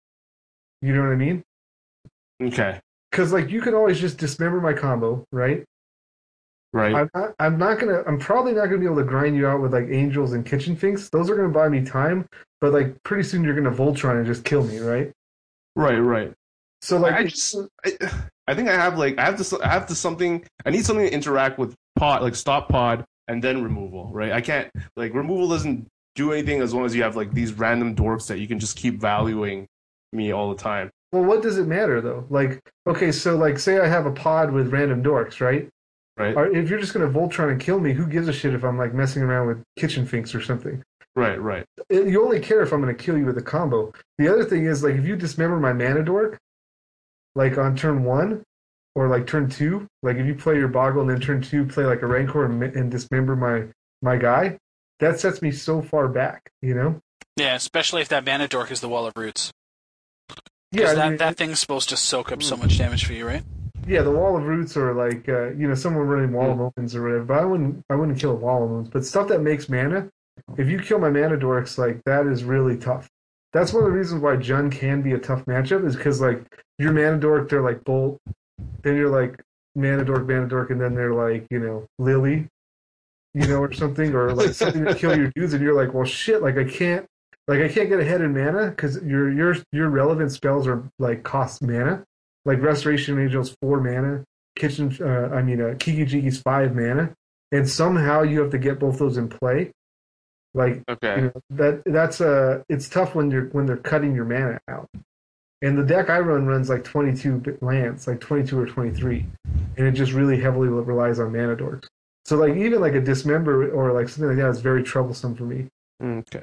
You know what I mean? Okay. Because like you can always just dismember my combo, right? Right. I'm not. I'm not gonna. I'm probably not gonna be able to grind you out with like angels and kitchen finks. Those are gonna buy me time, but like pretty soon you're gonna Voltron and just kill me, right? right. Right. So like, I just I, I think I have like I have this I have this something I need something to interact with pod like stop pod and then removal, right? I can't like removal doesn't do anything as long as you have like these random dorks that you can just keep valuing me all the time. well, what does it matter though? Like, okay, so like, say I have a pod with random dorks, right? Right. Or if you're just gonna Voltron and kill me, who gives a shit if I'm like messing around with kitchen finks or something? Right, right. It- you only care if I'm gonna kill you with a combo. The other thing is like if you dismember my mana dork, like on turn one or like turn two, like if you play your Boggle and then turn two play like a Rancor and, and dismember my my guy, that sets me so far back, you know? Yeah, especially if that Mana Dork is the Wall of Roots. Yeah, Because I that, mean, that thing's supposed to soak up so much damage for you, right? yeah, the Wall of Roots or like uh, you know someone running Wall of Omens or whatever. But I wouldn't I wouldn't kill a Wall of Omens. But stuff that makes mana, if you kill my mana dorks, like that is really tough. That's one of the reasons why Jund can be a tough matchup is because like your mana dork, they're like Bolt, then you're like mana dork, mana dork, and then they're like you know Lily, you know, or something, or like something to kill your dudes, and you're like, well, shit, like I can't, like I can't get ahead in mana because your your your relevant spells are like cost mana. Like Restoration Angel's four mana, Kitchen, uh, I mean, uh, Kiki Jiki's five mana, and somehow you have to get both those in play. Like, Okay. you know, that that's uh, it's tough when you're when they're cutting your mana out. And the deck I run runs like twenty-two lands, like twenty-two or twenty-three, and it just really heavily relies on mana dorks. So like even like a dismember or like something like that is very troublesome for me. Okay.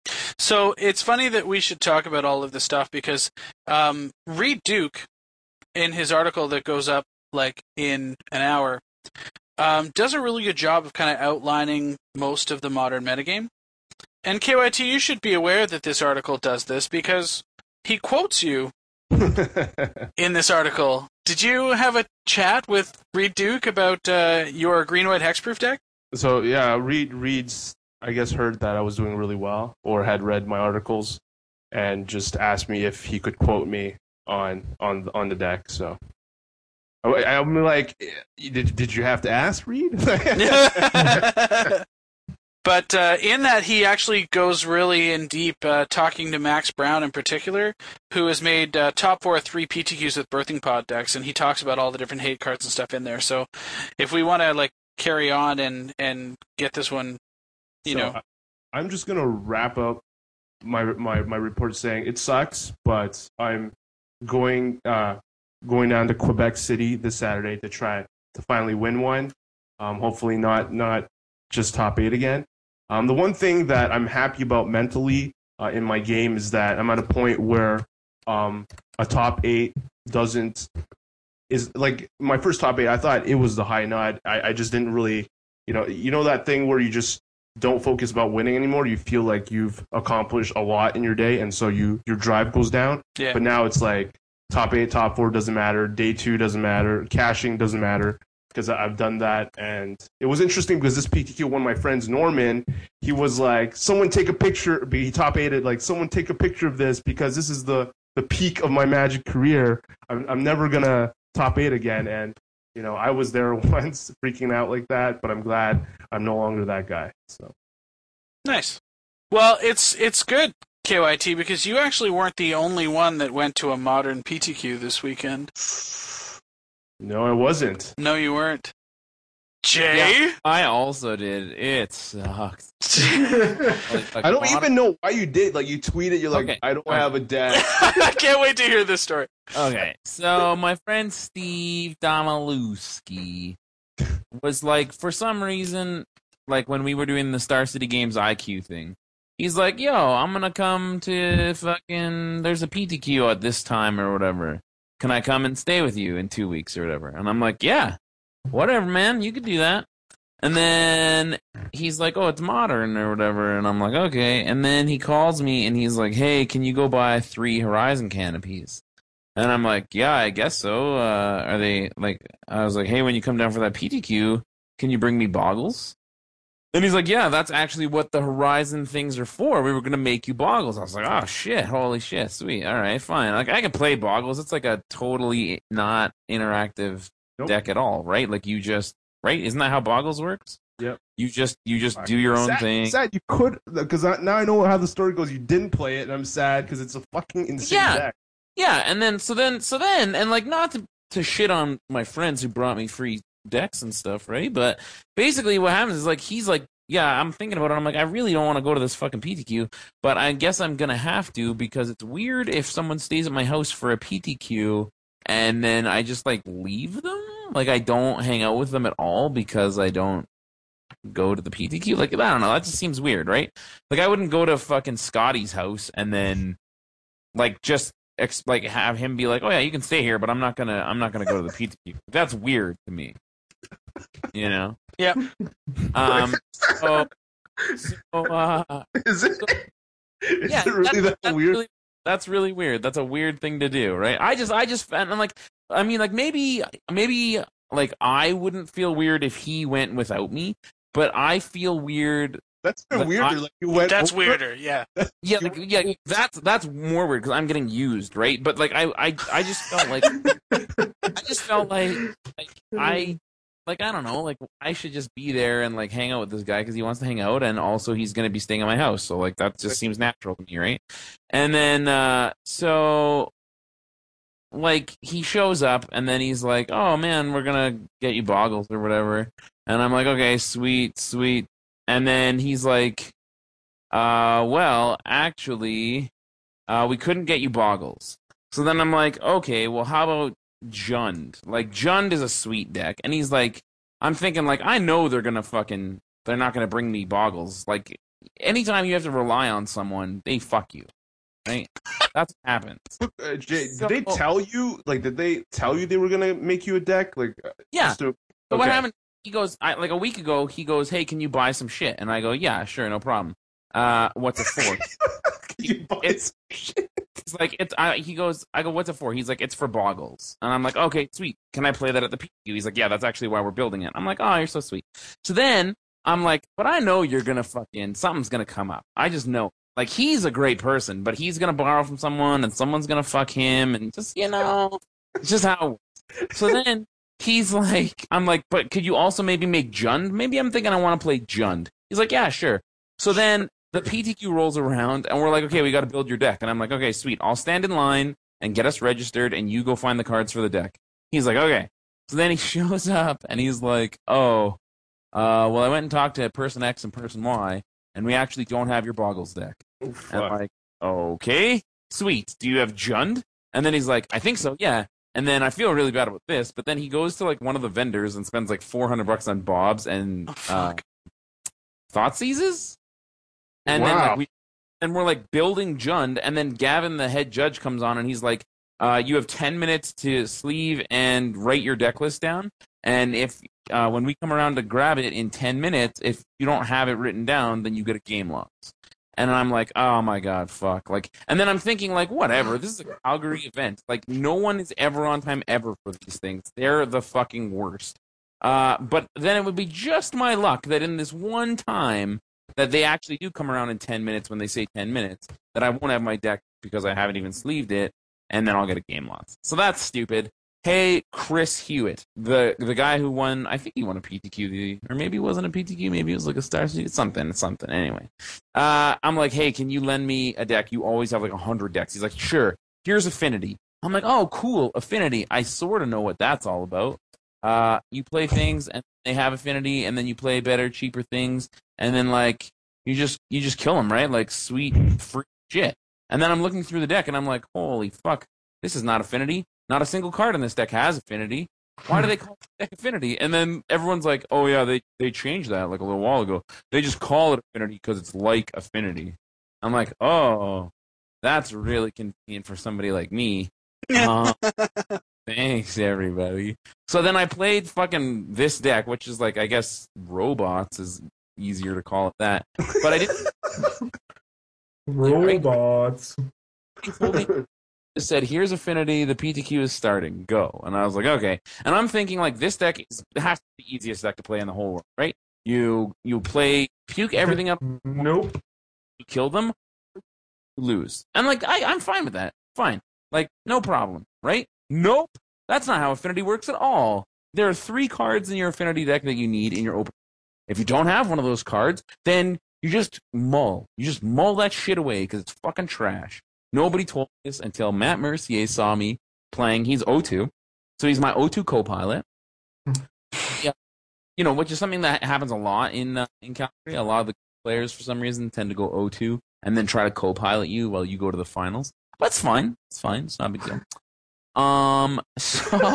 So it's funny that we should talk about all of this stuff because um, Reed Duke, in his article that goes up like in an hour, um, does a really good job of kind of outlining most of the modern metagame. And K Y T, you should be aware that this article does this because he quotes you in this article. Did you have a chat with Reed Duke about uh, your green-white hexproof deck? So yeah, Reed Reed's I guess, heard that I was doing really well or had read my articles and just asked me if he could quote me on on on the deck. So I, I'm like, did did you have to ask, Reed? But uh, in that, he actually goes really in deep, uh, talking to Max Brown in particular, who has made uh, top four three P T Qs with Birthing Pod decks, and he talks about all the different hate cards and stuff in there. So if we want to like carry on and, and get this one, you so know, I, I'm just gonna wrap up my my my report saying it sucks, but I'm going uh, going down to Quebec City this Saturday to try to finally win one. Um, hopefully not not just top eight again. Um, the one thing that I'm happy about mentally uh, in my game is that I'm at a point where um, a top eight doesn't is like my first top eight. I thought it was the high nut. I, I just didn't really, you know, you know that thing where you just don't focus about winning anymore. You feel like you've accomplished a lot in your day, and so you your drive goes down. Yeah. But now it's like top eight, top four doesn't matter. Day two doesn't matter. Cashing doesn't matter. Because I've done that, and it was interesting because this P T Q, one of my friends, Norman, he was like, someone take a picture, he top eighted, like, someone take a picture of this because this is the, the peak of my Magic career. I'm, I'm never going to top eight again, and, you know, I was there once freaking out like that, but I'm glad I'm no longer that guy. So nice. Well, it's it's good, K Y T, because you actually weren't the only one that went to a modern P T Q this weekend. No, I wasn't. No, you weren't. Jay? Yeah, I also did. It sucks. Like, I don't even know why you did. Like, you tweeted, you're like, okay. I don't okay. have a deck. I can't wait to hear this story. Okay, so my friend Steve Domalewski was like, for some reason, like when we were doing the Star City Games I Q thing, he's like, yo, I'm gonna come to fucking, there's a P T Q at this time or whatever. Can I come and stay with you in two weeks or whatever? And I'm like, yeah, whatever, man, you could do that. And then he's like, oh, it's modern or whatever. And I'm like, okay. And then he calls me and he's like, hey, can you go buy three Horizon canopies? And I'm like, yeah, I guess so. Uh, are they like, I was like, hey, when you come down for that P T Q, can you bring me boggles? And he's like, yeah, that's actually what the Horizon things are for. We were going to make you boggles. I was like, oh, shit. Holy shit. Sweet. All right, fine. Like, I can play boggles. It's like a totally not interactive nope. deck at all, right? Like, you just, right? Isn't that how boggles works? Yep. You just, you just do your own sad, thing. Sad you could, because now I know how the story goes. You didn't play it, and I'm sad because it's a fucking insane yeah. deck. Yeah, and then, so then, so then, and like, not to, to shit on my friends who brought me free decks and stuff, right? But basically what happens is, like, he's like, yeah, I'm thinking about it. I'm like, I really don't want to go to this fucking P T Q, but I guess I'm going to have to because it's weird if someone stays at my house for a P T Q and then I just, like, leave them. Like, I don't hang out with them at all because I don't go to the P T Q. Like, I don't know. That just seems weird, right? Like, I wouldn't go to fucking Scotty's house and then, like, just, ex- like, have him be like, oh, yeah, you can stay here, but I'm not going to, I'm not going to go to the P T Q. That's weird to me. You know? Yeah. Um. So, so uh, is it? Is yeah, it really that, that that's weird? Really, that's really weird. That's a weird thing to do, right? I just, I just, and I'm like, I mean, like maybe, maybe, like I wouldn't feel weird if he went without me, but I feel weird. That's like, weirder. I, like you went. That's over. weirder. Yeah. Yeah, like, yeah. That's that's more weird because I'm getting used, right? But like, I, I, I just felt like, I just felt like, like I. Like, I don't know, like, I should just be there and, like, hang out with this guy because he wants to hang out, and also he's going to be staying at my house, so, like, that just seems natural to me, right? And then, uh, so, like, he shows up, and then he's like, oh, man, we're going to get you boggles or whatever. And I'm like, okay, sweet, sweet. And then he's like, uh, well, actually, uh, we couldn't get you boggles. So then I'm like, okay, well, how about Jund? Like, Jund is a sweet deck, and he's like, I'm thinking, like, I know they're gonna fucking, they're not gonna bring me boggles. Like, anytime you have to rely on someone, they fuck you, right? That's what happens. Uh, Jay, So- did they tell you, like, did they tell you they were gonna make you a deck? Like, uh, Yeah. just to- So what okay. happened? He goes, I, like, a week ago, he goes, hey, can you buy some shit? And I go, yeah, sure, no problem. Uh, what's it for? You buy It's- some shit. He's like, it's. I, he goes, I go, what's it for? He's like, it's for boggles. And I'm like, okay, sweet. Can I play that at the P Q? He's like, yeah, that's actually why we're building it. I'm like, oh, you're so sweet. So then I'm like, but I know you're gonna fucking something's gonna come up. I just know. Like, he's a great person, but he's gonna borrow from someone, and someone's gonna fuck him, and just you know, it's just how it works. So then he's like, I'm like, but could you also maybe make Jund? Maybe I'm thinking I want to play Jund. He's like, yeah, sure. So then the P T Q rolls around, and we're like, okay, we got to build your deck, and I'm like, okay, sweet. I'll stand in line and get us registered, and you go find the cards for the deck. He's like, okay. So then he shows up, and he's like, oh. Uh, well, I went and talked to person X and person Y, and we actually don't have your Boggles deck. Oh, And fuck. I'm like, okay, sweet. Do you have Jund? And then he's like, I think so, yeah. And then I feel really bad about this, but then he goes to like one of the vendors and spends like four hundred bucks on Bob's and Oh, uh, fuck. Thoughtseizes. And then Wow. like we, and we're like building Jund, and then Gavin, the head judge, comes on and he's like, uh, you have ten minutes to sleeve and write your deck list down. And if uh, when we come around to grab it in ten minutes, if you don't have it written down, then you get a game loss. And I'm like, oh my god, fuck. Like, and then I'm thinking, like, whatever. This is a Calgary event. Like, no one is ever on time ever for these things. They're the fucking worst. Uh, but then it would be just my luck that in this one time that they actually do come around in ten minutes when they say ten minutes, that I won't have my deck because I haven't even sleeved it, and then I'll get a game loss. So that's stupid. Hey, Chris Hewitt, the the guy who won, I think he won a P T Q, the- or maybe it wasn't a P T Q, maybe it was like a Star Seed, something, something, anyway. Uh, I'm like, hey, can you lend me a deck? You always have like one hundred decks. He's like, sure, here's Affinity. I'm like, oh, cool, Affinity. I sort of know what that's all about. Uh, you play things, and they have Affinity, and then you play better, cheaper things, and then, like, you just you just kill them, right? Like, sweet, free shit. And then I'm looking through the deck, and I'm like, holy fuck, this is not Affinity. Not a single card in this deck has Affinity. Why do they call it deck Affinity? And then everyone's like, oh yeah, they, they changed that like a little while ago. They just call it Affinity because it's like Affinity. I'm like, oh, that's really convenient for somebody like me. Uh, thanks, everybody. So then I played fucking this deck, which is like, I guess, Robots is easier to call it that. But I didn't... Robots. He told me, just said, here's Affinity, the P T Q is starting, go. And I was like, okay. And I'm thinking, like, this deck is, has to be the easiest deck to play in the whole world, right? You you play, puke everything up, Nope. you kill them, lose. And, like, I, I'm fine with that. Fine. Like, no problem, right? Nope. That's not how Affinity works at all. There are three cards in your Affinity deck that you need in your open. If you don't have one of those cards, then you just mull. You just mull that shit away because it's fucking trash. Nobody told me this until Matt Mercier saw me playing. He's O two, so he's my O two co-pilot. Yeah, you know, which is something that happens a lot in uh, in Calgary. A lot of the players, for some reason, tend to go O two and then try to co-pilot you while you go to the finals. But it's fine. It's fine. It's not a big deal. Um, so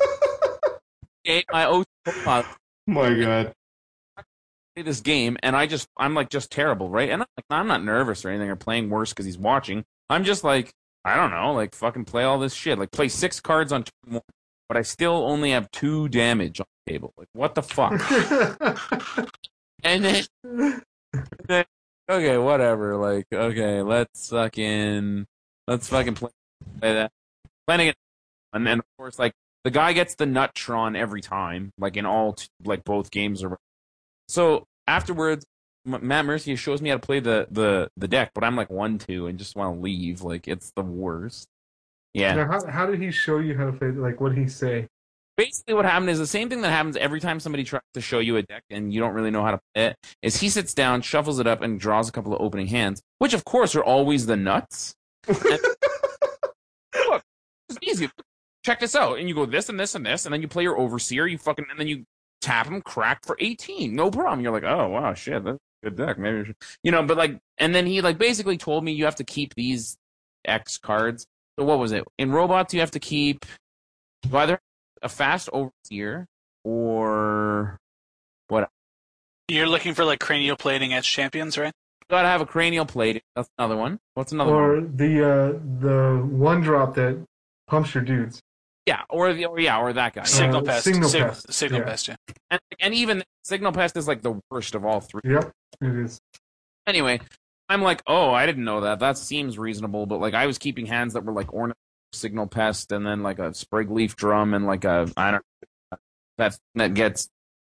okay, my O two co-pilot. My God. Play this game, and I just I'm like just terrible, right? And I'm, like, I'm not nervous or anything or playing worse because he's watching. I'm just like, I don't know, like fucking play all this shit. Like play six cards on turn one, but I still only have two damage on the table. Like what the fuck? And then, then okay, whatever. Like okay, let's fucking let's fucking play, play that. Playing it, and then of course like the guy gets the Nuttron every time, like in all t- like both games or. So afterwards, M- Matt Mercier shows me how to play the, the, the deck, but I'm like one two and just want to leave. Like it's the worst. Yeah. Now, how, how did he show you how to play? Like, what did he say? Basically, what happened is the same thing that happens every time somebody tries to show you a deck and you don't really know how to play it. Is he sits down, shuffles it up, and draws a couple of opening hands, which of course are always the nuts. And, look, it's easy. Check this out, and you go this and this and this, and then you play your Overseer. You fucking and then you tap him, crack for eighteen, no problem. You're like, oh wow, shit, that's a good deck. Maybe I should, you know. But like, and then he like basically told me you have to keep these X cards. So what was it in Robots? You have to keep either a fast Overseer or what? You're looking for like cranial plating edge champions, right? You gotta have a cranial plate. That's another one. What's another Or one? the uh, the one drop that pumps your dudes. Yeah, or the or yeah, or that guy. Signal Uh, pest. Signal Sig- Pest, Signal yeah. pest, yeah. And, and even Signal Pest is like the worst of all three. Yep, it is. Anyway, I'm like, oh, I didn't know that. That seems reasonable, but like I was keeping hands that were like Ornament, Signal Pest, and then like a Sprig Leaf Drum, and like a I don't know, that that gets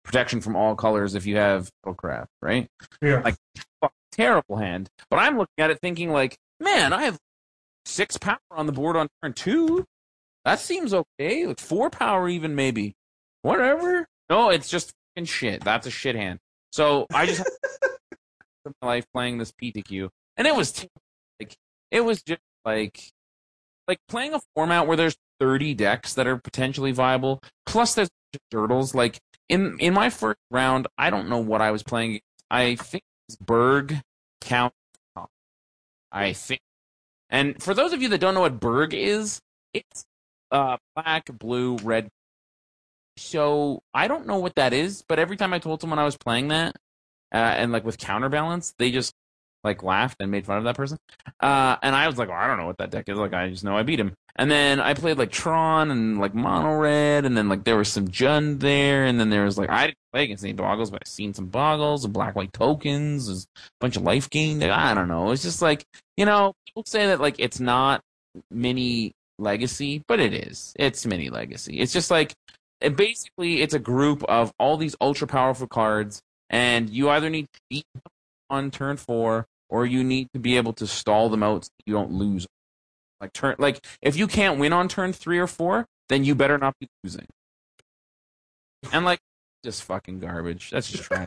protection from all colors if you have Spellcraft, right? Yeah. Like, fuck, terrible hand. But I'm looking at it thinking like, man, I have six power on the board on turn two. That seems okay. Like four power even maybe. Whatever. No, it's just fucking shit. That's a shit hand. So I just had my life playing this P T Q, and it was t- like it was just like like playing a format where there's thirty decks that are potentially viable. Plus, there's turtles. Like in in my first round, I don't know what I was playing. I think it's Berg Count. I think. And for those of you that don't know what Berg is, it's uh, black, blue, red. So I don't know what that is, but every time I told someone I was playing that, uh, and like with counterbalance, they just like laughed and made fun of that person. Uh, and I was like, well, I don't know what that deck is. Like, I just know I beat him. And then I played like Tron and like Mono Red, and then like there was some Jund there, and then there was like I didn't play against any Boggles, but I've seen some Boggles and black white tokens, there's a bunch of life gain. I don't know. It's just like, you know, people say that like it's not mini Legacy, but it is. It's mini Legacy. It's just like it basically it's a group of all these ultra powerful cards, and you either need to beat them on turn four, or you need to be able to stall them out so you don't lose. Like turn, like if you can't win on turn three or four, then you better not be losing. And like, just fucking garbage. That's just trash.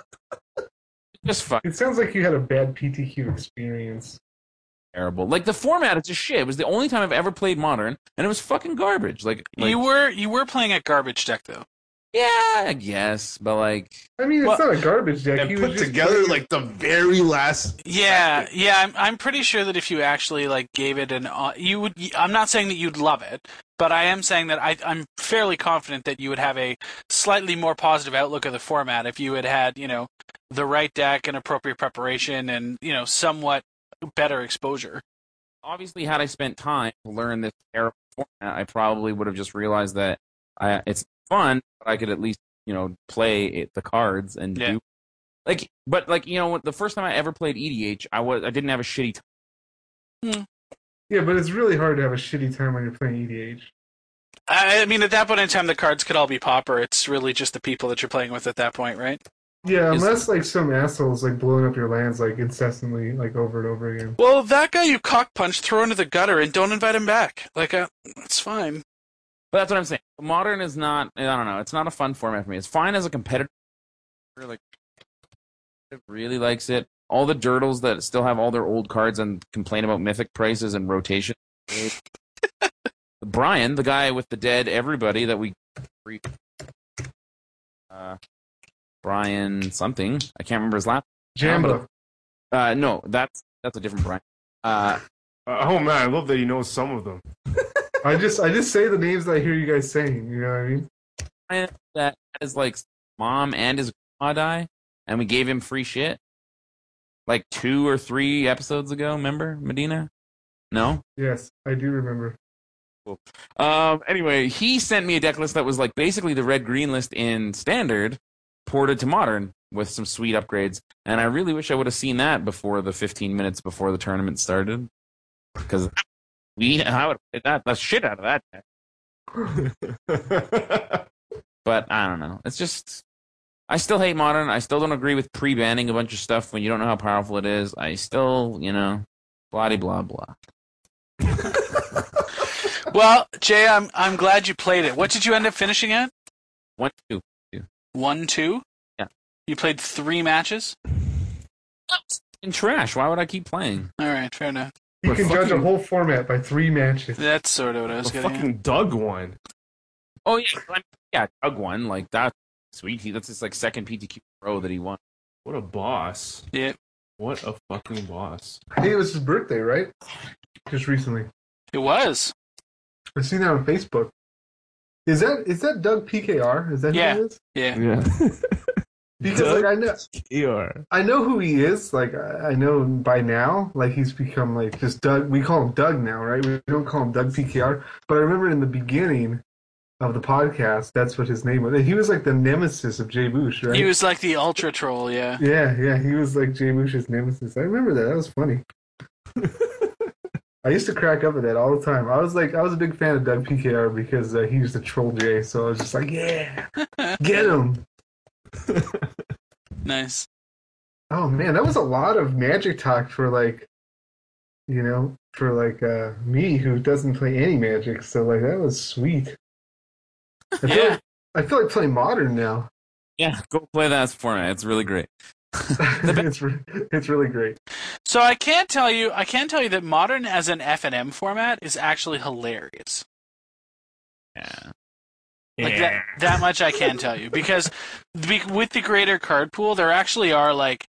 Just fucking It sounds like you had a bad P T Q experience. terrible. Like the format is just shit. It was the only time I've ever played Modern, and it was fucking garbage. Like, like You were you were playing a garbage deck though. yeah, I guess, but like, I mean, it's Well, not a garbage deck. And He put was just together playing- like the very last. Yeah, yeah. I'm I'm pretty sure that if you actually like gave it an, uh, you would. I'm not saying that you'd love it, but I am saying that I I'm fairly confident that you would have a slightly more positive outlook of the format if you had had you know the right deck and appropriate preparation and you know somewhat better exposure. obviously, had I spent time to learn this terrible format, I probably would have just realized that I, it's fun, but I could at least, you know, play it, the cards and Yeah. do like. But like, you know, the first time I ever played E D H, I was I didn't have a shitty time. Yeah, but it's really hard to have a shitty time when you're playing E D H. I, I mean, at that point in time, the cards could all be pauper. It's really just the people that you're playing with at that point, right? Yeah, Is- unless like some assholes like blowing up your lands like incessantly, like over and over again. Well, that guy you cock punch, throw into the gutter, and don't invite him back. Like, uh, it's fine. But that's what I'm saying. Modern is not. I don't know. It's not a fun format for me. It's fine as a competitor. Like, really likes it. All the dirtles that still have all their old cards and complain about mythic prices and rotation. Brian, the guy with the dead everybody that we. Uh, Brian something. I can't remember his last. Jamba. Uh, no, that's that's a different Brian. Uh, Uh, oh man, I love that he knows some of them. I just I just say the names that I hear you guys saying. You know what I mean? Brian that his like mom and his grandma die, and we gave him free shit. Like two or three episodes ago, remember Medina? No. Yes, I do remember. Um. Anyway, he sent me a deck list that was like basically the red green list in standard, ported to modern with some sweet upgrades. And I really wish I would have seen that before the fifteen minutes before the tournament started, because we I would have played that the shit out of that deck. But I don't know. It's just I still hate modern. I still don't agree with pre-banning a bunch of stuff when you don't know how powerful it is. I still, you know, blah blah blah. Well, Jay, I'm I'm glad you played it. What did you end up finishing at? One two. One, two? Yeah. You played three matches? In trash. Why would I keep playing? All right, fair enough. You But can judge a fucking- whole format by three matches. That's sort of what I was Well, getting fucking Doug won. Oh yeah, I mean, yeah. Doug won. Like that's sweet. He, that's his like second P T Q Pro that he won. What a boss. at. Yeah, What a fucking boss. I think it was his birthday, right? Just recently. it was. I seen that on Facebook. Is that is that Doug P K R? Is that Yeah. who it is? Yeah. Yeah. Because like I know You are. I know who he is. Like I I know him by now. Like he's become like just Doug. We call him Doug now, right? We don't call him Doug P K R. But I remember in the beginning of the podcast, that's what his name was. He was like the nemesis of Jay Bush, right? He was like the ultra troll, yeah. Yeah, yeah. He was like Jay Bush's nemesis. I remember that. That was funny. I used to crack up at that all the time. I was like, I was a big fan of Doug P K R because uh, he used to troll Jay. So I was just like, yeah, get him. Nice. Oh man, that was a lot of Magic talk for like, you know, for like uh, me who doesn't play any Magic. So like that was sweet. I feel Yeah. like, I feel like playing Modern now. Yeah, go play that format. It's really great. it's re- it's really great. So I can tell you, I can tell you that Modern as an F and M format is actually hilarious. Yeah. Like that, that much I can tell you because be- with the greater card pool, there actually are like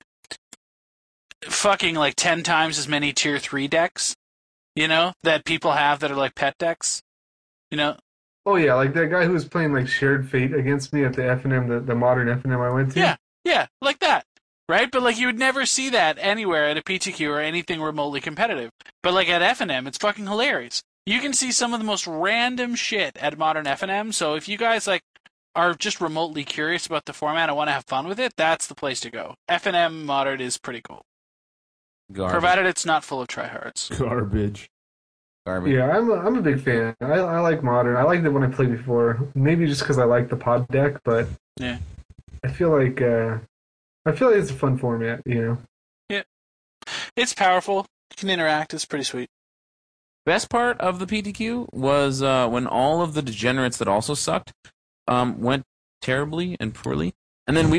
fucking like ten times as many tier three decks, you know, that people have that are like pet decks, you know. Oh yeah, like that guy who was playing like Shared Fate against me at the F and M, the, the Modern F and M I went to. Yeah, yeah, like that, right? But like you would never see that anywhere at a P T Q or anything remotely competitive. But like at F and M, it's fucking hilarious. You can see some of the most random shit at Modern F and M. So if you guys like are just remotely curious about the format and want to have fun with it, that's the place to go. F and M Modern is pretty cool, Garbage. provided it's not full of tryhards. Garbage. Garbage. Yeah, I'm a, I'm a big fan. I, I like Modern. I liked it when I played before. Maybe just because I like the pod deck, but Yeah. I feel like uh, I feel like it's a fun format. You know. Yeah, it's powerful. You can interact. It's pretty sweet. Best part of the P T Q was uh, when all of the degenerates that also sucked um, went terribly and poorly, and then we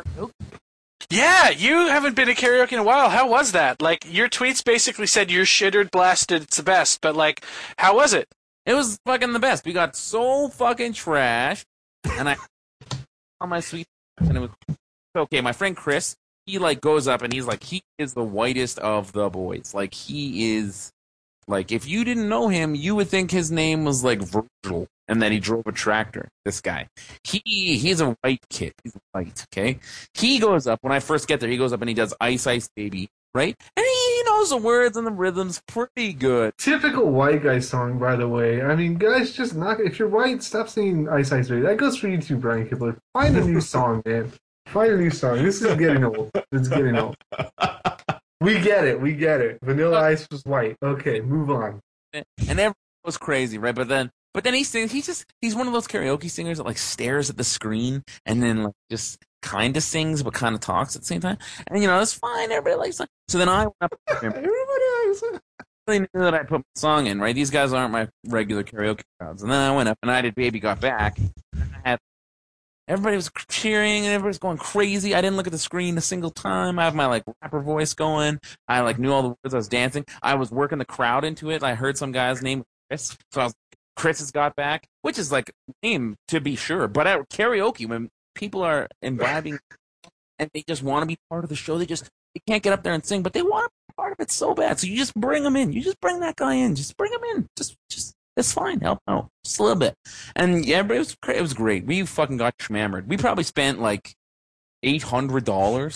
Yeah, you haven't been to karaoke in a while. How was that? Like, your tweets basically said you're shittered blasted, it's the best, but like, how was it? it was fucking the best. We got so fucking trash, and I on my sweet, and it was okay. My friend Chris, he like goes up and he's like, he is the whitest of the boys. Like he is. Like, if you didn't know him, you would think his name was, like, Virgil, and that he drove a tractor, this guy. He He's a white kid. He's white, okay? He goes up, when I first get there, he goes up and he does Ice Ice Baby, right? And he knows the words and the rhythms pretty good. Typical white guy song, by the way. I mean, guys, just not. If you're white, stop singing Ice Ice Baby. That goes for you too, Brian Kibler. Find a new song, man. Find a new song. This is getting old. It's getting old. We get it. We get it. Vanilla Ice was white. Okay, move on. And everyone was crazy, right? But then, but then he sings. He's just he's one of those karaoke singers that like stares at the screen and then like just kind of sings but kind of talks at the same time. And you know that's fine. Everybody likes it. So then I went up. Everybody likes it. They knew that I put my song in, right? These guys aren't my regular karaoke crowds. And then I went up and I did "Baby Got Back." And I had everybody was cheering and everybody was going crazy. I didn't look at the screen a single time. I have my like rapper voice going. I like knew all the words. I was dancing. I was working the crowd into it. I heard some guy's name, Chris. So I was Chris has got back, which is like a name to be sure. But at karaoke, when people are imbibing and they just want to be part of the show, they just they can't get up there and sing, but they want to be part of it so bad. So you just bring them in. You just bring that guy in. Just bring him in. Just just. It's fine. Help out just a little bit, and yeah, but it was it was great. We fucking got schmammered. We probably spent like eight hundred dollars.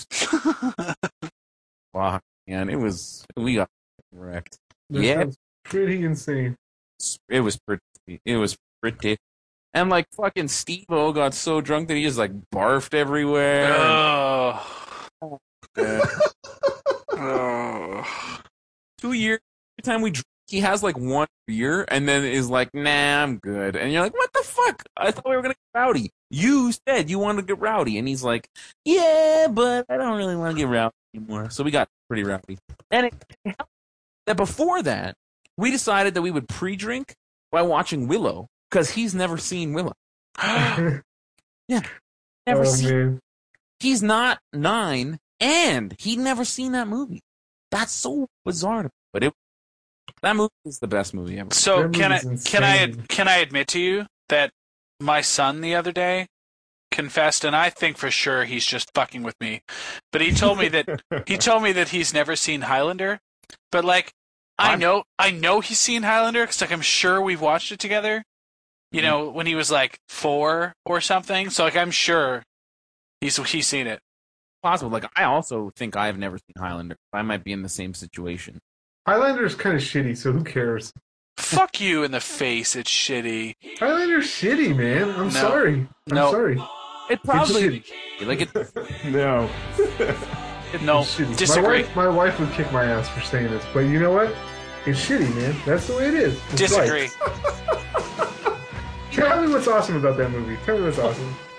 Wow, man, it was we got wrecked. That Yeah, sounds pretty insane. it was pretty. It was pretty, and like fucking Steve-O got so drunk that he just like barfed everywhere. Oh. Yeah. Oh. Two years. Every time we drink, he has like one beer and then is like, nah, I'm good. And you're like, what the fuck? I thought we were going to get rowdy. You said you wanted to get rowdy. And he's like, yeah, but I don't really want to get rowdy anymore. So we got pretty rowdy. And it, it helped that before that, we decided that we would pre-drink by watching Willow because he's never seen Willow. Yeah. Never oh, seen. man. He's not nine and he'd never seen that movie. That's so bizarre to me. But it That movie is the best movie ever. So That can I movie's can I insane. can I admit to you that my son the other day confessed, and I think for sure he's just fucking with me, but he told me that he told me that he's never seen Highlander, but like I I'm- know I know he's seen Highlander because like I'm sure we've watched it together. You know, when he was like four or something. So like I'm sure he's he's seen it. Possible. Like I also think I've never seen Highlander. I might be in the same situation. Highlander's kind of shitty, so who cares? Fuck you in the face. It's shitty. Highlander's shitty, man. I'm No. sorry. I'm No. sorry. It It's probably shitty. like it. No. No, It's shitty. disagree. My wife, my wife would kick my ass for saying this, but you know what? It's shitty, man. That's the way it is. It's Disagree. life. Tell me what's awesome about that movie. Tell me what's awesome.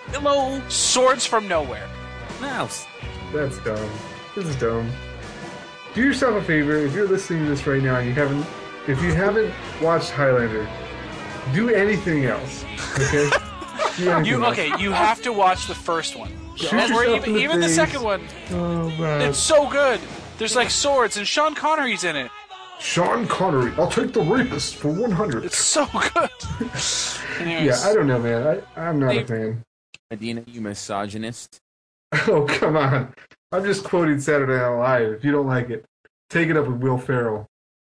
Hello. Swords from nowhere. Mouse. That's dumb. This is dumb. Do yourself a favor if you're listening to this right now and you haven't, if you haven't watched Highlander, do anything else. Okay. Do anything You else. okay? You have to watch the first one, Shoot or yourself even, in the even the face. second one. Oh man. It's so good. There's like swords, and Sean Connery's in it. Sean Connery. I'll take the rapist for one hundred. It's so good. Anyways, Yeah, I don't know, man. I, I'm not Hey. a fan. Medina, you misogynist. Oh, come on. I'm just quoting Saturday Night Live. If you don't like it, take it up with Will Ferrell.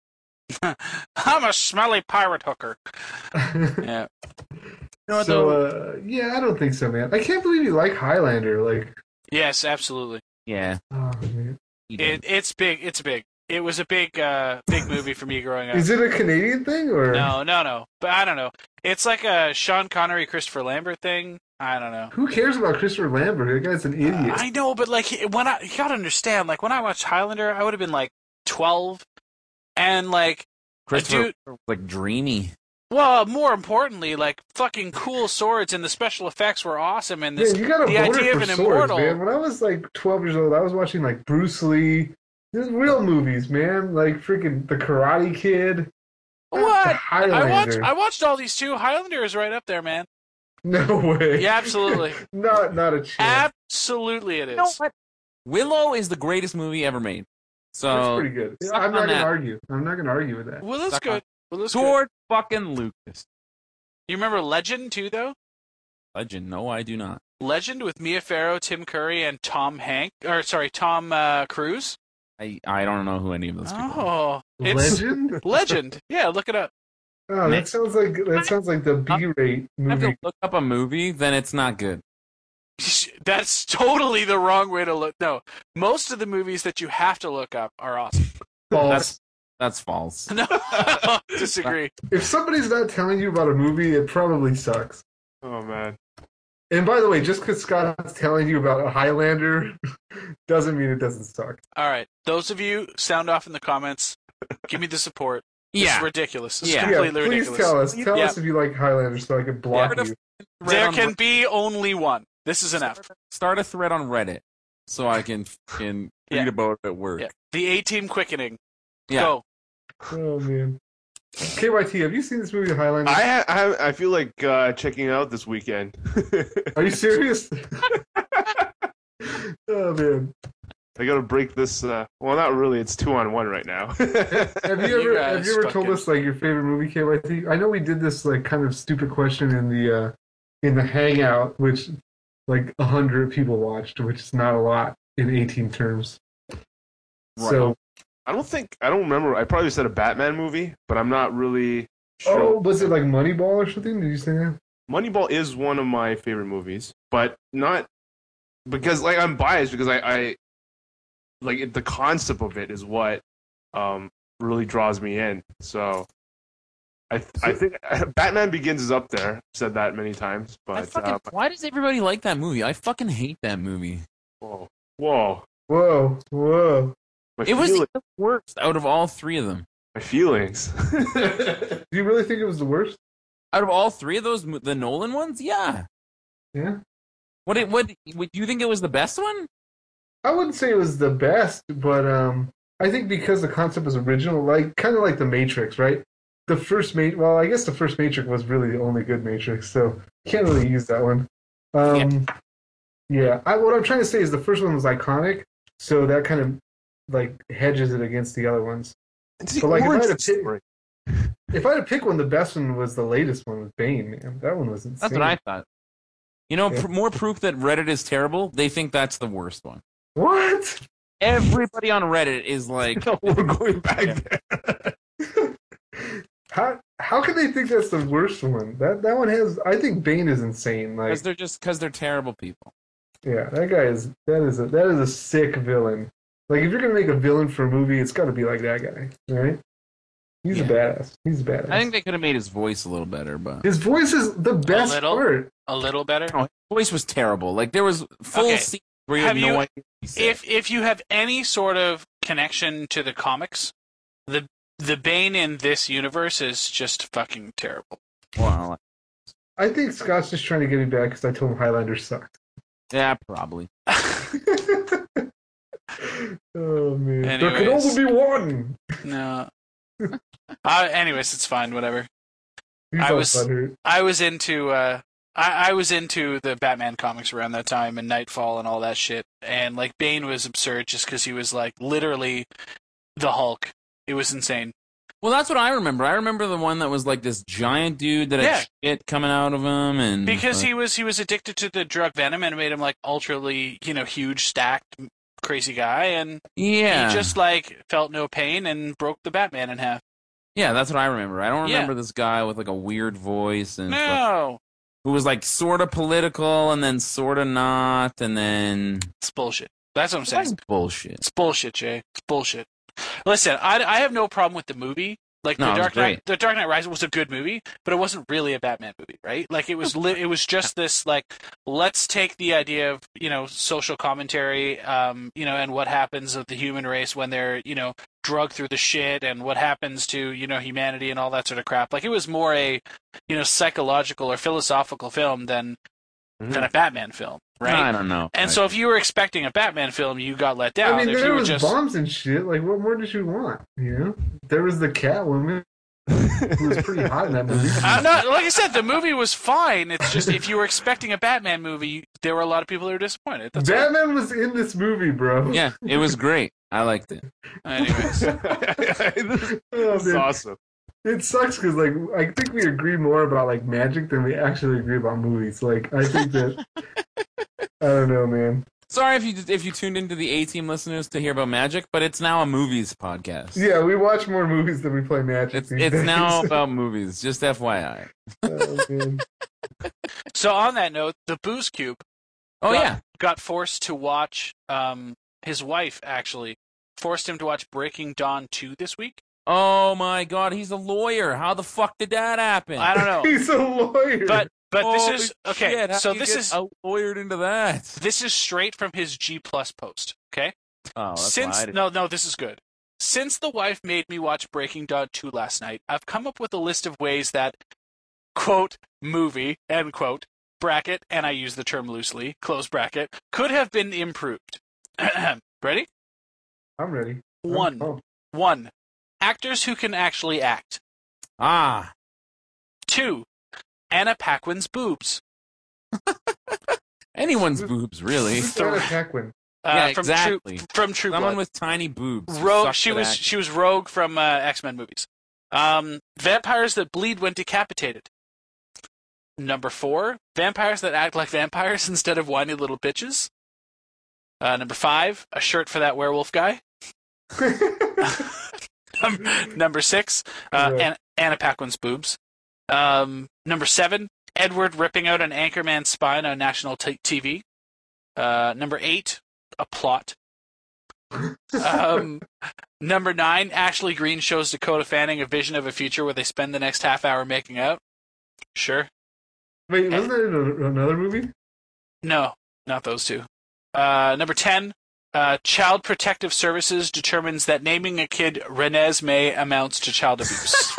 I'm a smelly pirate hooker. Yeah. No, so, uh, yeah, I don't think so, man. I can't believe you like Highlander. Like, Yes, absolutely. Yeah. oh, man. He It, did. it's big. It's big. It was a big, uh, big movie for me growing up. Is it a Canadian thing, or? No, no, no. But I don't know. It's like a Sean Connery, Christopher Lambert thing. I don't know. Who cares about Christopher Lambert? That guy's an idiot. I know, but like when I, you gotta understand, like when I watched Highlander, I would have been like twelve, and like, Christopher dude- was, like dreamy. well, more importantly, like fucking cool swords and the special effects were awesome, and this Man, you got a the boner idea for of an swords, immortal. man. When I was like twelve years old, I was watching like Bruce Lee. These real movies, man. Like freaking The Karate Kid. What? Highlander. I watched I watched all these too. Highlander is right up there, man. No way. Yeah, absolutely. not not a chance. Absolutely it is. You know what? Willow is the greatest movie ever made. So That's pretty good. suck I'm not on gonna that. argue. I'm not gonna argue with that. Well, that's Suck good. on- Well, that's good. George fucking Lucas. You remember Legend too, though? Legend. No, I do not. Legend with Mia Farrow, Tim Curry, and Tom Hank, or sorry, Tom uh, Cruise. I, I don't know who any of those people are. Oh, it's Legend? Legend. Yeah, look it up. Oh, that sounds like that sounds like the B-rate If I have movie. to look up a movie, then it's not good. That's totally the wrong way to look. No, most of the movies that you have to look up are awesome. False. That's that's false. No, disagree. If somebody's not telling you about a movie, it probably sucks. Oh man. And by the way, just because Scott's telling you about a Highlander doesn't mean it doesn't suck. All right, those of you, sound off in the comments. Give me the support. This Yeah. is ridiculous. It's Yeah. completely yeah, please ridiculous. tell us. Tell Yeah. us if you like Highlander so I can block Yeah. you. There on can Re- be only one. This is enough. start a thread on Reddit so I can can Yeah. read about it at work. Yeah. The A-Team quickening. Yeah. Go. Oh man. K Y T, have you seen this movie, Highlander? I ha- I, I feel like uh, checking it out this weekend. Are you serious? Oh man. I gotta break this. Uh, well, not really. It's two on one right now. Have you You ever guys have you ever told fucking- us like your favorite movie, K Y T? I know we did this like kind of stupid question in the uh in the hangout, which like a hundred people watched, which is not a lot in eighteen terms. So I don't think I don't remember. I probably said a Batman movie, but I'm not really sure. oh, was it like Moneyball or something? Did you say that? Moneyball is one of my favorite movies, but not because like I'm biased because I, I like it, the concept of it is what um really draws me in. So I th- I think Batman Begins is up there. I've said that many times, I but fucking, uh, why does everybody like that movie? I fucking hate that movie. whoa, whoa, Whoa, whoa. my It was feeling- the worst out of all three of them. my feelings. Do you really think it was the worst? Out of all three of those, mo- the Nolan ones, yeah. Yeah. What? It, what? Would you think it was the best one? I wouldn't say it was the best, but um, I think because the concept was original, like kind of like the Matrix, right? The first Ma- well, I guess the first Matrix was really the only good Matrix, so can't really use that one. Um, yeah, I, what I'm trying to say is the first one was iconic, so that kind of like hedges it against the other ones. It's the But, like, if I had origin to pick- story. If I had to pick one, the best one was the latest one with Bane. Man, that one was insane. That's what I thought. You know, Yeah. pr- more proof that Reddit is terrible. They think that's the worst one. What? Everybody on Reddit is like, We're going back there. How how can they think that's the worst one? That that one has. I think Bane is insane. Like, because they're just because they're terrible people. yeah, that guy is. That is a that is a sick villain. Like, if you're gonna make a villain for a movie, it's got to be like that guy, right? He's a Yeah. badass. He's a badass. I think they could have made his voice a little better, but his voice is the best little? part. A little better. no, his voice was terrible. Like there was full Okay. scenes where you Have had no you- idea what he said. If if you have any sort of connection to the comics, the the Bane in this universe is just fucking terrible. Well, I think Scott's just trying to get me back because I told him Highlander sucked. Yeah, probably. Oh man, Anyways. there can only be one. No. uh, anyways, it's fine. Whatever. He's I all was- butthurt. I was into uh, I, I was into the Batman comics around that time and Nightfall and all that shit. And like Bane was absurd just because he was like literally the Hulk. It was insane. Well, that's what I remember. I remember the one that was like this giant dude that Yeah. had shit coming out of him, and Because uh, he was he was addicted to the drug venom and it made him like ultrally, you know, huge, stacked, crazy guy, and yeah, he just like felt no pain and broke the Batman in half. yeah, that's what I remember. I don't Yeah. remember this guy with like a weird voice and No, who was like sort of political and then sort of not, and then it's bullshit. That's what I'm saying. That's bullshit. It's bullshit, Jay. It's bullshit. Listen, I, I have no problem with the movie. Like No, the it was Dark Knight, great. the Dark Knight Rises was a good movie, but it wasn't really a Batman movie, right? Like it was, li- it was just this like, let's take the idea of you know social commentary, um, you know, and what happens of the human race when they're you know drugged through the shit, and what happens to you know humanity and all that sort of crap. Like it was more a, you know, psychological or philosophical film than than a Batman film, right? I don't know. And I- so if you were expecting a Batman film, you got let down. I mean, if there you were was just bombs and shit. Like, what more did you want? You know, there was the Catwoman, who was pretty hot in that movie. I'm not, like I said, the movie was fine. It's just if you were expecting a Batman movie, there were a lot of people that were disappointed. That's all. Batman was in this movie, bro. yeah, it was great. I liked it. Anyways, this Oh, is man. awesome. It sucks because, like, I think we agree more about like magic than we actually agree about movies. Like, I think that I don't know, man. Sorry if you if you tuned into the A Team listeners to hear about magic, but it's now a movies podcast. Yeah, we watch more movies than we play magic. It's these it's days. now about movies. Just F Y I. Oh, man. so on that note, the Booze Cube Oh got, yeah. got forced to watch. Um, his wife actually forced him to watch Breaking Dawn two this week. Oh my God, he's a lawyer. How the fuck did that happen? I don't know, He's a lawyer. but but Holy this is okay. shit, how so do you this get is out-lawyered into that. this is straight from his G Plus post. Okay. Oh, that's Since why I didn't- no, no, this is good. Since the wife made me watch Breaking Dawn two last night, I've come up with a list of ways that quote movie end quote bracket, and I use the term loosely, close bracket, could have been improved. Ready? I'm ready. One. Oh. One. Actors who can actually act. Ah, Two. Anna Paquin's boobs. anyone's boobs, really. Who's Anna Paquin? Uh, Yeah, from exactly. True, from True Someone Blood. with tiny boobs. who Rogue. sucks She at was acting. she was Rogue from uh, X-Men movies. Um, vampires that bleed when decapitated. Number four, vampires that act like vampires instead of whiny little bitches. Uh, number five, a shirt for that werewolf guy. Um, number six, uh, Yeah. Anna, Anna Paquin's boobs. Um, number seven, Edward ripping out an anchorman's spine on national t- TV. Uh, number eight, a plot. Um, number nine, Ashley Greene shows Dakota Fanning a vision of a future where they spend the next half hour making out. Sure. Wait, wasn't that in a, another movie? No, not those two. Uh, number ten, uh, Child Protective Services determines that naming a kid Renesmee amounts to child abuse.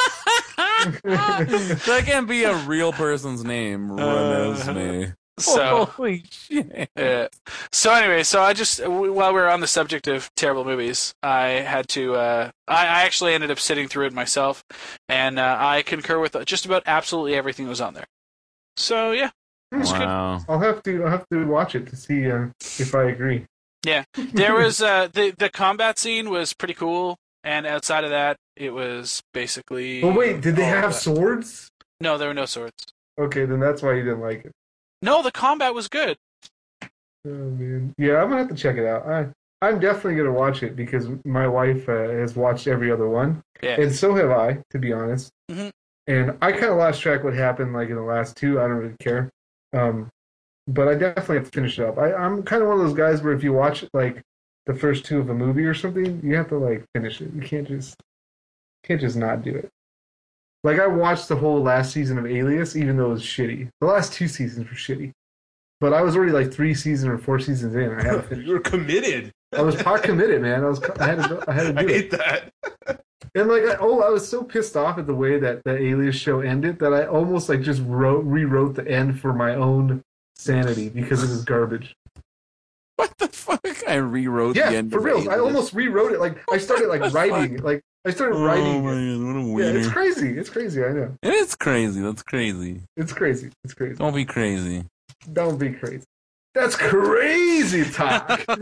That can't be a real person's name. Renesmee. So, Holy shit. uh, so anyway, so I just w- while we were on the subject of terrible movies, I had to. Uh, I, I actually ended up sitting through it myself, and uh, I concur with just about absolutely everything that was on there. So yeah, it's good. Wow. I'll have to. I'll have to watch it to see uh, if I agree. There was uh, the the combat scene was pretty cool, and outside of that, it was basically. But wait, did they all of have that. swords? No, there were no swords. Okay, then that's why you didn't like it. No, the combat was good. Oh man, yeah, I'm gonna have to check it out. I, I'm definitely gonna watch it because my wife uh, has watched every other one, Yeah. and so have I, to be honest. Mhm. And I kind of lost track what happened like in the last two. I don't really care, um, but I definitely have to finish it up. I, I'm kind of one of those guys where if you watch like the first two of a movie or something, you have to like finish it. You can't just can't just not do it. Like, I watched the whole last season of Alias, even though it was shitty. The last two seasons were shitty. But I was already like three seasons or four seasons in. I had to finish. You were committed. I was pot committed, man. I was. I had to. I had to I do hate it. that. And like, I, oh, I was so pissed off at the way that the Alias show ended that I almost like just wrote rewrote the end for my own sanity because it was garbage. What the fuck? I rewrote Yeah, the end. for of real. Alias. I almost rewrote it. Like I started like What the writing, fuck? like I started Oh writing. my it. god, what a Yeah, wiener. it's crazy. It's crazy. I know. It is crazy. That's crazy. It's crazy. It's crazy. Don't be crazy. Don't be crazy. That's crazy talk. I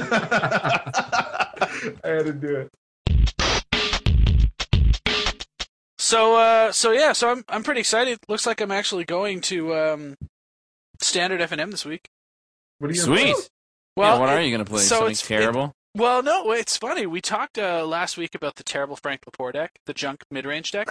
had to do it. So, uh, so yeah, so I'm I'm pretty excited. Looks like I'm actually going to um, Standard F and M this week. What are you Sweet. Well, yeah, what it- are you gonna play? so Something it's- terrible? Well, no, it's funny. We talked uh, last week about the terrible Frank Lepore deck, the junk mid-range deck,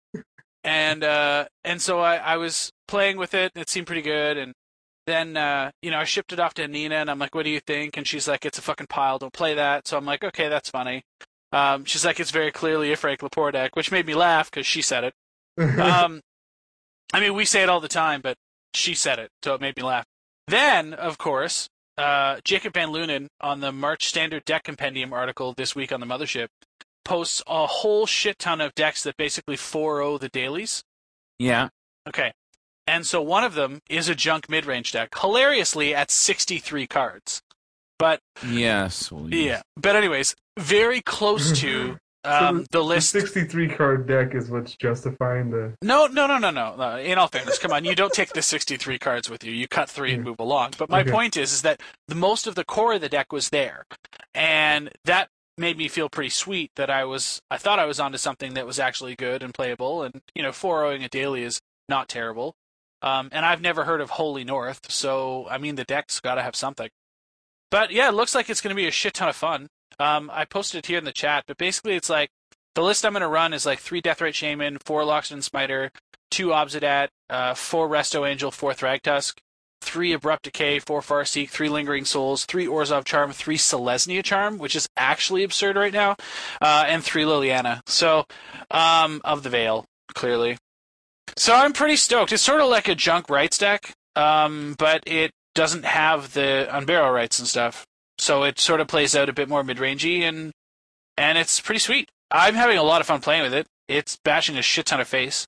and uh, and so I, I was playing with it. And it seemed pretty good, and then uh, you know I shipped it off to Nina, and I'm like, "What do you think?" And she's like, "It's a fucking pile. Don't play that." So I'm like, "Okay, that's funny." Um, she's like, "It's very clearly a Frank Lepore deck," which made me laugh because she said it. Um, I mean, we say it all the time, but she said it, so it made me laugh. Then, of course, uh, Jacob Van Lunen on the March Standard Deck Compendium article this week on the Mothership posts a whole shit ton of decks that basically four oh the dailies. Yeah. Okay. And so one of them is a junk mid-range deck, hilariously at sixty-three cards. But, Yeah, sweet. yeah. But anyways, very close to um, So the list. The sixty-three card deck is what's justifying the. No, no, no, no, no, no. In all fairness, come on, you don't take the sixty-three cards with you. You cut three and move along. But my Okay. point is, is that the most of the core of the deck was there, and that made me feel pretty sweet that I was, I thought I was onto something that was actually good and playable, and you know, four-ohing a daily is not terrible. Um, and I've never heard of Holy North, so I mean, the deck's got to have something. But yeah, it looks like it's going to be a shit ton of fun. Um, I posted it here in the chat, but basically it's like, the list I'm going to run is like three Deathrite Shaman, four Loxodon Smiter, two Obsidat, uh, four Resto Angel, four Thragtusk, three Abrupt Decay, four Farseek, three Lingering Souls, three Orzhov Charm, three Selesnya Charm, which is actually absurd right now, uh, and three Liliana. So, um, of the Veil, clearly. So I'm pretty stoked. It's sort of like a junk rights deck, um, but it doesn't have the Unbarrow rights and stuff. So it sort of plays out a bit more mid-rangey, and and it's pretty sweet. I'm having a lot of fun playing with it. It's bashing a shit ton of face.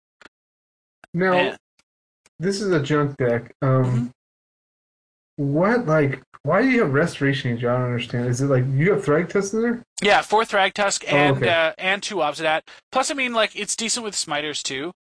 Now, And- this is a junk deck. Um, Mm-hmm. What, like, why do you have Restoration Age? I don't understand. Is it like you have Thragtusk in there? Yeah, four Thragtusk and Oh, okay. uh, and two Obsidat. Plus, I mean, like, it's decent with Smiters, too.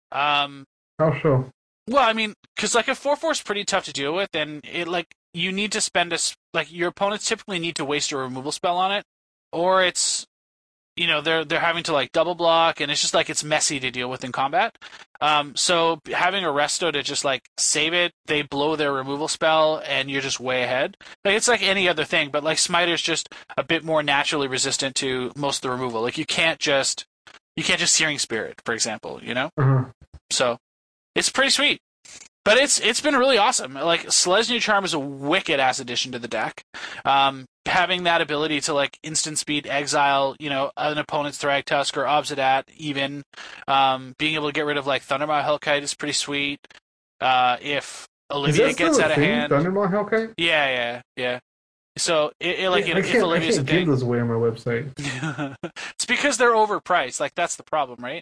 Um, How so? well, I mean, because, like, a four four is pretty tough to deal with, and it, like, you need to spend a... s- Like, your opponents typically need to waste a removal spell on it, or it's... You know, they're they're having to like double block, and it's just like it's messy to deal with in combat. Um, so having a resto to just like save it, they blow their removal spell, and you're just way ahead. Like it's like any other thing, but like Smiter's just a bit more naturally resistant to most of the removal. Like you can't just you can't just Searing Spirit, for example. You know, Uh-huh. so it's pretty sweet. But it's it's been really awesome. Like Selesnya Charm is a wicked ass addition to the deck. Um, having that ability to like instant speed exile, you know, an opponent's Thragtusk or Obsidat, even um, being able to get rid of like Thundermaw Hellkite is pretty sweet. Uh, if Is Olivia that still gets a out of thing? hand, Thundermaw Hellkite? yeah, yeah, yeah. So it, it, like I if, if can't, I Olivia's a can't give thing, those away on my website. it's because they're overpriced. Like that's the problem, right?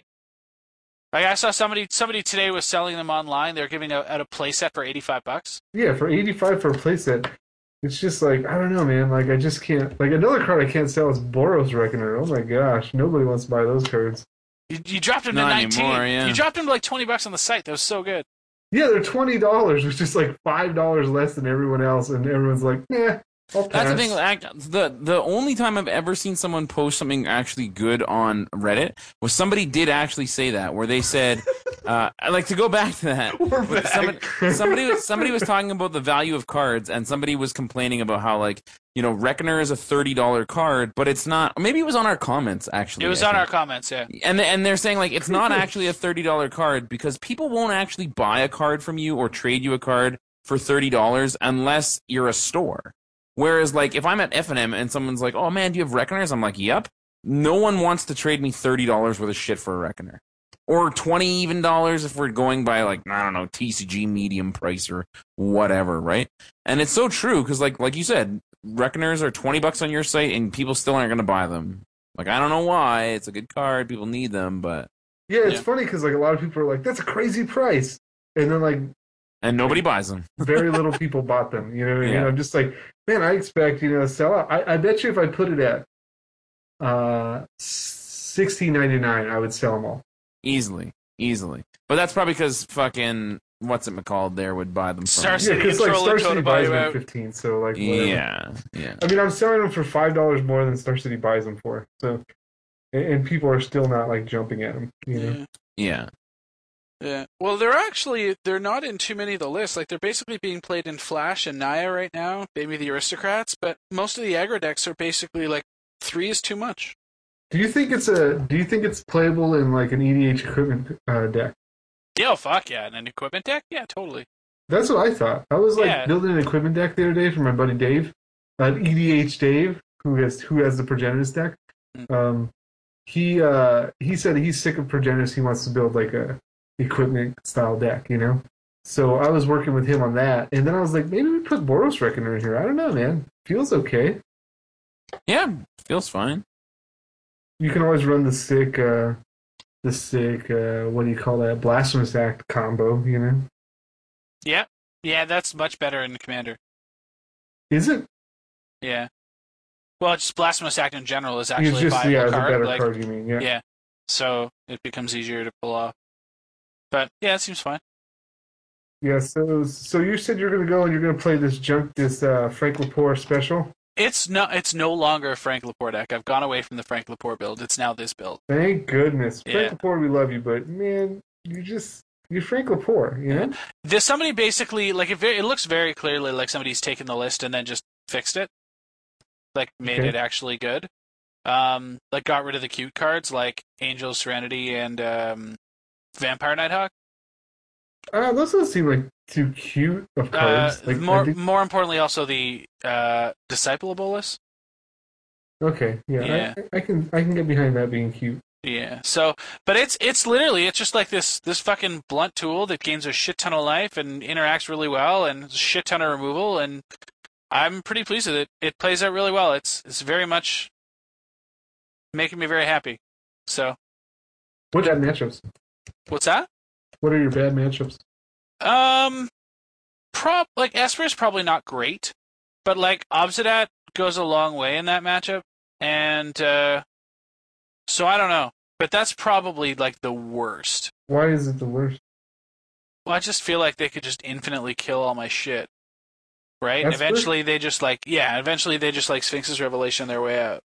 Like I saw somebody somebody today was selling them online. They're giving out a playset for eighty-five bucks. Yeah, for eighty-five for a playset. It's just like, I don't know, man. Like, I just can't. Like, another card I can't sell is Boros Reckoner. Oh my gosh. Nobody wants to buy those cards. You, you dropped them Not to nineteen. anymore, yeah. You dropped them to like twenty bucks on the site. That was so good. Yeah, they're twenty dollars, which is like five dollars less than everyone else. And everyone's like, nah, I'll pass. That's the thing. Like, the the only time I've ever seen someone post something actually good on Reddit was somebody did actually say that, where they said, uh, I like to go back to that. We're But back. Somebody, somebody was somebody was talking about the value of cards, and somebody was complaining about how like you know Reckoner is a thirty dollar card, but it's not. Maybe it was on our comments actually. It was I on think. our comments, yeah. And and they're saying like it's not actually a thirty dollar card because people won't actually buy a card from you or trade you a card for thirty dollars unless you're a store. Whereas like if I'm at F and M and someone's like, "Oh man, do you have Reckoners?" I'm like, "Yep." No one wants to trade me thirty dollars worth of shit for a Reckoner. Or twenty even dollars if we're going by like, I don't know, T C G medium price or whatever, right? And it's so true because like like you said, Reckoners are twenty bucks on your site and people still aren't going to buy them. Like, I don't know why. It's a good card. People need them, but Yeah, it's Yeah. funny because like a lot of people are like, "That's a crazy price," and then like and nobody buys them. very little people bought them. You know what I mean? Yeah. I'm just like, man, I expect you know to sell out. I, I bet you if I put it at uh sixteen ninety nine, I would sell them all. Easily, easily. But that's probably because fucking what's it McCall there would buy them from. Star Yeah, City because like Control Star and City Total buys Buy them out. at fifteen, so like whatever. Yeah, yeah. I mean, I'm selling them for five dollars more than Star City buys them for. So, and, and people are still not like jumping at them. You know? Yeah. Yeah. Yeah. Well, they're actually they're not in too many of the lists. Like they're basically being played in Flash and Naya right now, maybe the Aristocrats, but most of the aggro decks are basically like three is too much. Do you think it's a? Do you think it's playable in like an E D H equipment uh, deck? Yeah, oh, fuck yeah, and an equipment deck, yeah, totally. That's what I thought. I was like Yeah. building an equipment deck the other day for my buddy Dave, uh, E D H Dave, who has who has the Progenitus deck. Mm. Um, he uh, he said he's sick of Progenitus. He wants to build like a equipment style deck, you know. So I was working with him on that, and then I was like, maybe we put Boros Reckoner in here. I don't know, man. Feels okay. Yeah, feels fine. You can always run the sick, uh, the sick. Uh, what do you call that? Blasphemous Act combo, you know. Yeah, yeah, that's much better in Commander. Is it? Yeah. Well, just Blasphemous Act in general is It's actually a just viable yeah, it's a card. better like, card. You mean? Yeah. yeah. So it becomes easier to pull off. But yeah, it seems fine. Yeah, so so you said you're gonna go and you're gonna play this junk, this uh, Frank Lepore special. It's no, it's no longer a Frank Lepore deck. I've gone away from the Frank Lepore build. It's now this build. Thank goodness, Yeah. Frank Lepore, we love you, but man, you just you're Frank Lepore, you know? There's somebody basically like it. Very, it looks very clearly like somebody's taken the list and then just fixed it, like made Okay. it actually good. Um, like got rid of the cute cards like Angel Serenity and um, Vampire Nighthawk. Uh, those don't seem like too cute of Uh, cards. like, I more think- more importantly, also the uh, Disciple of Bolus. okay, yeah, Yeah. I, I can I can get behind that being cute. Yeah. So, but it's it's literally it's just like this this fucking blunt tool that gains a shit ton of life and interacts really well and a shit ton of removal, and I'm pretty pleased with it. It plays out really well. It's it's very much making me very happy. So, What bad matchups? what's that? What are your bad matchups? Um, prob like Esper is probably not great, but like Obsidat goes a long way in that matchup, and uh, so I don't know. But that's probably like the worst. Why is it the worst? Well, I just feel like they could just infinitely kill all my shit, right? And Esper? eventually they just like yeah, eventually they just like Sphinx's Revelation their way out.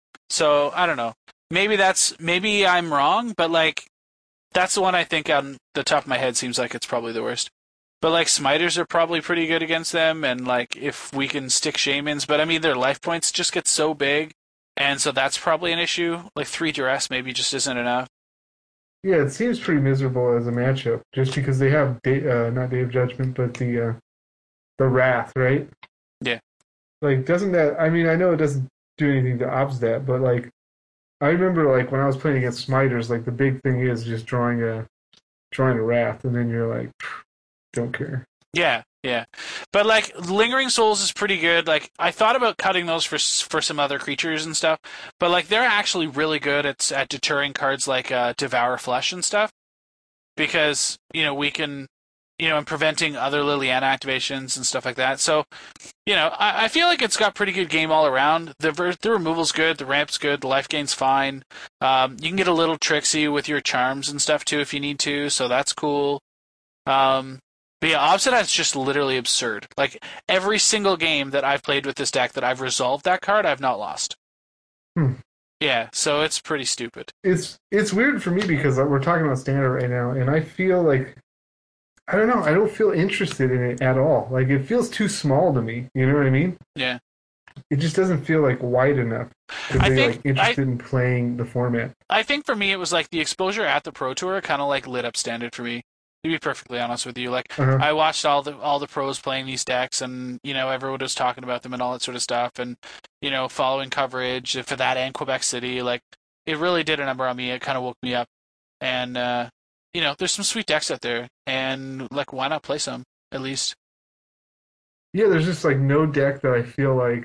So I don't know. Maybe that's maybe I'm wrong, but like. That's the one I think on the top of my head seems like it's probably the worst. But like Smiters are probably pretty good against them, and like if we can stick Shamans, but I mean their life points just get so big, and so that's probably an issue. Like three duress maybe just isn't enough. Yeah, it seems pretty miserable as a matchup, just because they have day, uh, not Day of Judgment, but the uh, the Wrath, right? Yeah. Like, doesn't that? I mean, I know it doesn't do anything to Obstat, but like, I remember like when I was playing against Smiters, like the big thing is just drawing a drawing a Wrath, and then you're like, don't care. Yeah, yeah. But like Lingering Souls is pretty good. Like I thought about cutting those for for some other creatures and stuff, but like they're actually really good at at deterring cards like uh, Devour Flesh and stuff, because you know we can, you know, and preventing other Liliana activations and stuff like that. So, you know, I, I feel like it's got pretty good game all around. The ver- the removal's good, the ramp's good, the life gain's fine. Um, you can get a little tricksy with your charms and stuff too if you need to, so that's cool. Um, but yeah, Obsidat's just literally absurd. Like every single game that I've played with this deck that I've resolved that card, I've not lost. Hmm. Yeah, so it's pretty stupid. It's it's weird for me because we're talking about Standard right now, and I feel like I don't know. I don't feel interested in it at all. Like it feels too small to me. You know what I mean? Yeah. It just doesn't feel like wide enough to I be think like interested in playing the format. I think for me it was like the exposure at the Pro Tour kind of like lit up Standard for me. To be perfectly honest with you, like Uh-huh. I watched all the all the pros playing these decks, and you know everyone was talking about them and all that sort of stuff, and you know following coverage for that and Quebec City, like it really did a number on me. It kind of woke me up, and uh, you know there's some sweet decks out there, and like why not play some at least? Yeah, there's just like no deck that I feel like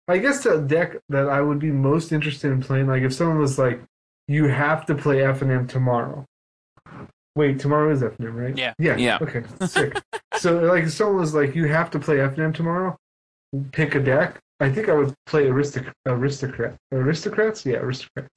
I guess the deck that I would be most interested in playing, like if someone was like, you have to play F N M tomorrow. Wait, tomorrow is F N M, right? Yeah. Yeah. Yeah. Okay. Sick. So, like, if someone was like, you have to play F N M tomorrow, pick a deck. I think I would play Aristoc- Aristocrat. Aristocrats? Yeah, Aristocrats.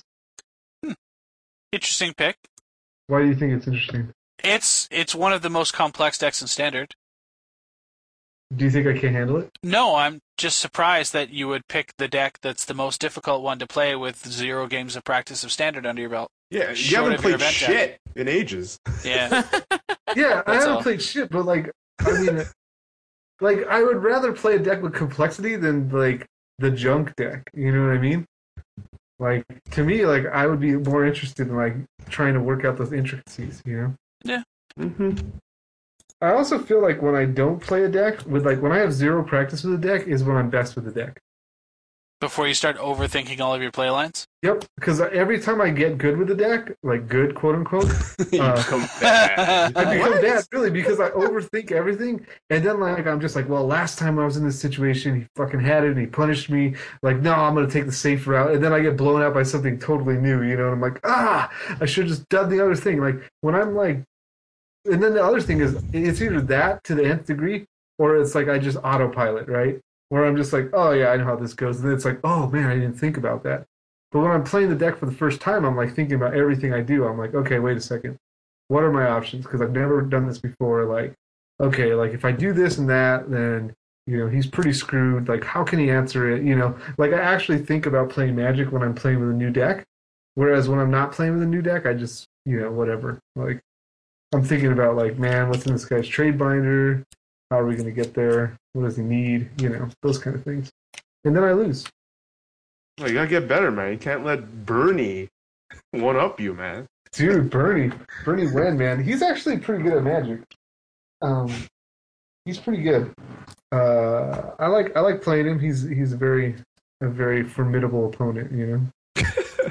Interesting pick. Why do you think it's interesting? It's it's one of the most complex decks in Standard. Do you think I can't handle it? No, I'm just surprised that you would pick the deck that's the most difficult one to play with zero games of practice of Standard under your belt. Yeah, you Short haven't of your played event shit deck. in ages. Yeah. Yeah, I That's haven't all. played shit, but like, I mean, like, I would rather play a deck with complexity than like the junk deck. You know what I mean? Like, to me, like, I would be more interested in like trying to work out those intricacies. You know? Yeah. Mm-hmm. I also feel like when I don't play a deck, with like when I have zero practice with a deck, is when I'm best with the deck. Before you start overthinking all of your play lines? Yep, because every time I get good with the deck, like good, quote unquote, you Uh, become bad. I become What? bad, really, because I overthink everything, and then like I'm just like, well, last time I was in this situation, he fucking had it, and he punished me. Like, no, I'm gonna take the safe route, and then I get blown out by something totally new, you know. And I'm like, ah, I should have just done the other thing. Like when I'm like, and then the other thing is, it's either that to the nth degree, or it's like I just autopilot, right? Where I'm just like, oh yeah, I know how this goes, and then it's like, oh man, I didn't think about that. But when I'm playing the deck for the first time, I'm like thinking about everything I do. I'm like, okay, wait a second. What are my options? Because I've never done this before. Like, okay, like if I do this and that, then, you know, he's pretty screwed. Like, how can he answer it? You know, like I actually think about playing Magic when I'm playing with a new deck. Whereas when I'm not playing with a new deck, I just, you know, whatever. Like, I'm thinking about like, man, what's in this guy's trade binder? How are we going to get there? What does he need? You know, those kind of things. And then I lose. Well, you gotta get better, man. You can't let Bernie one up you, man. Dude, Bernie, Bernie Wen, man, he's actually pretty good at Magic. Um, he's pretty good. Uh, I like I like playing him. He's he's a very a very formidable opponent. You know.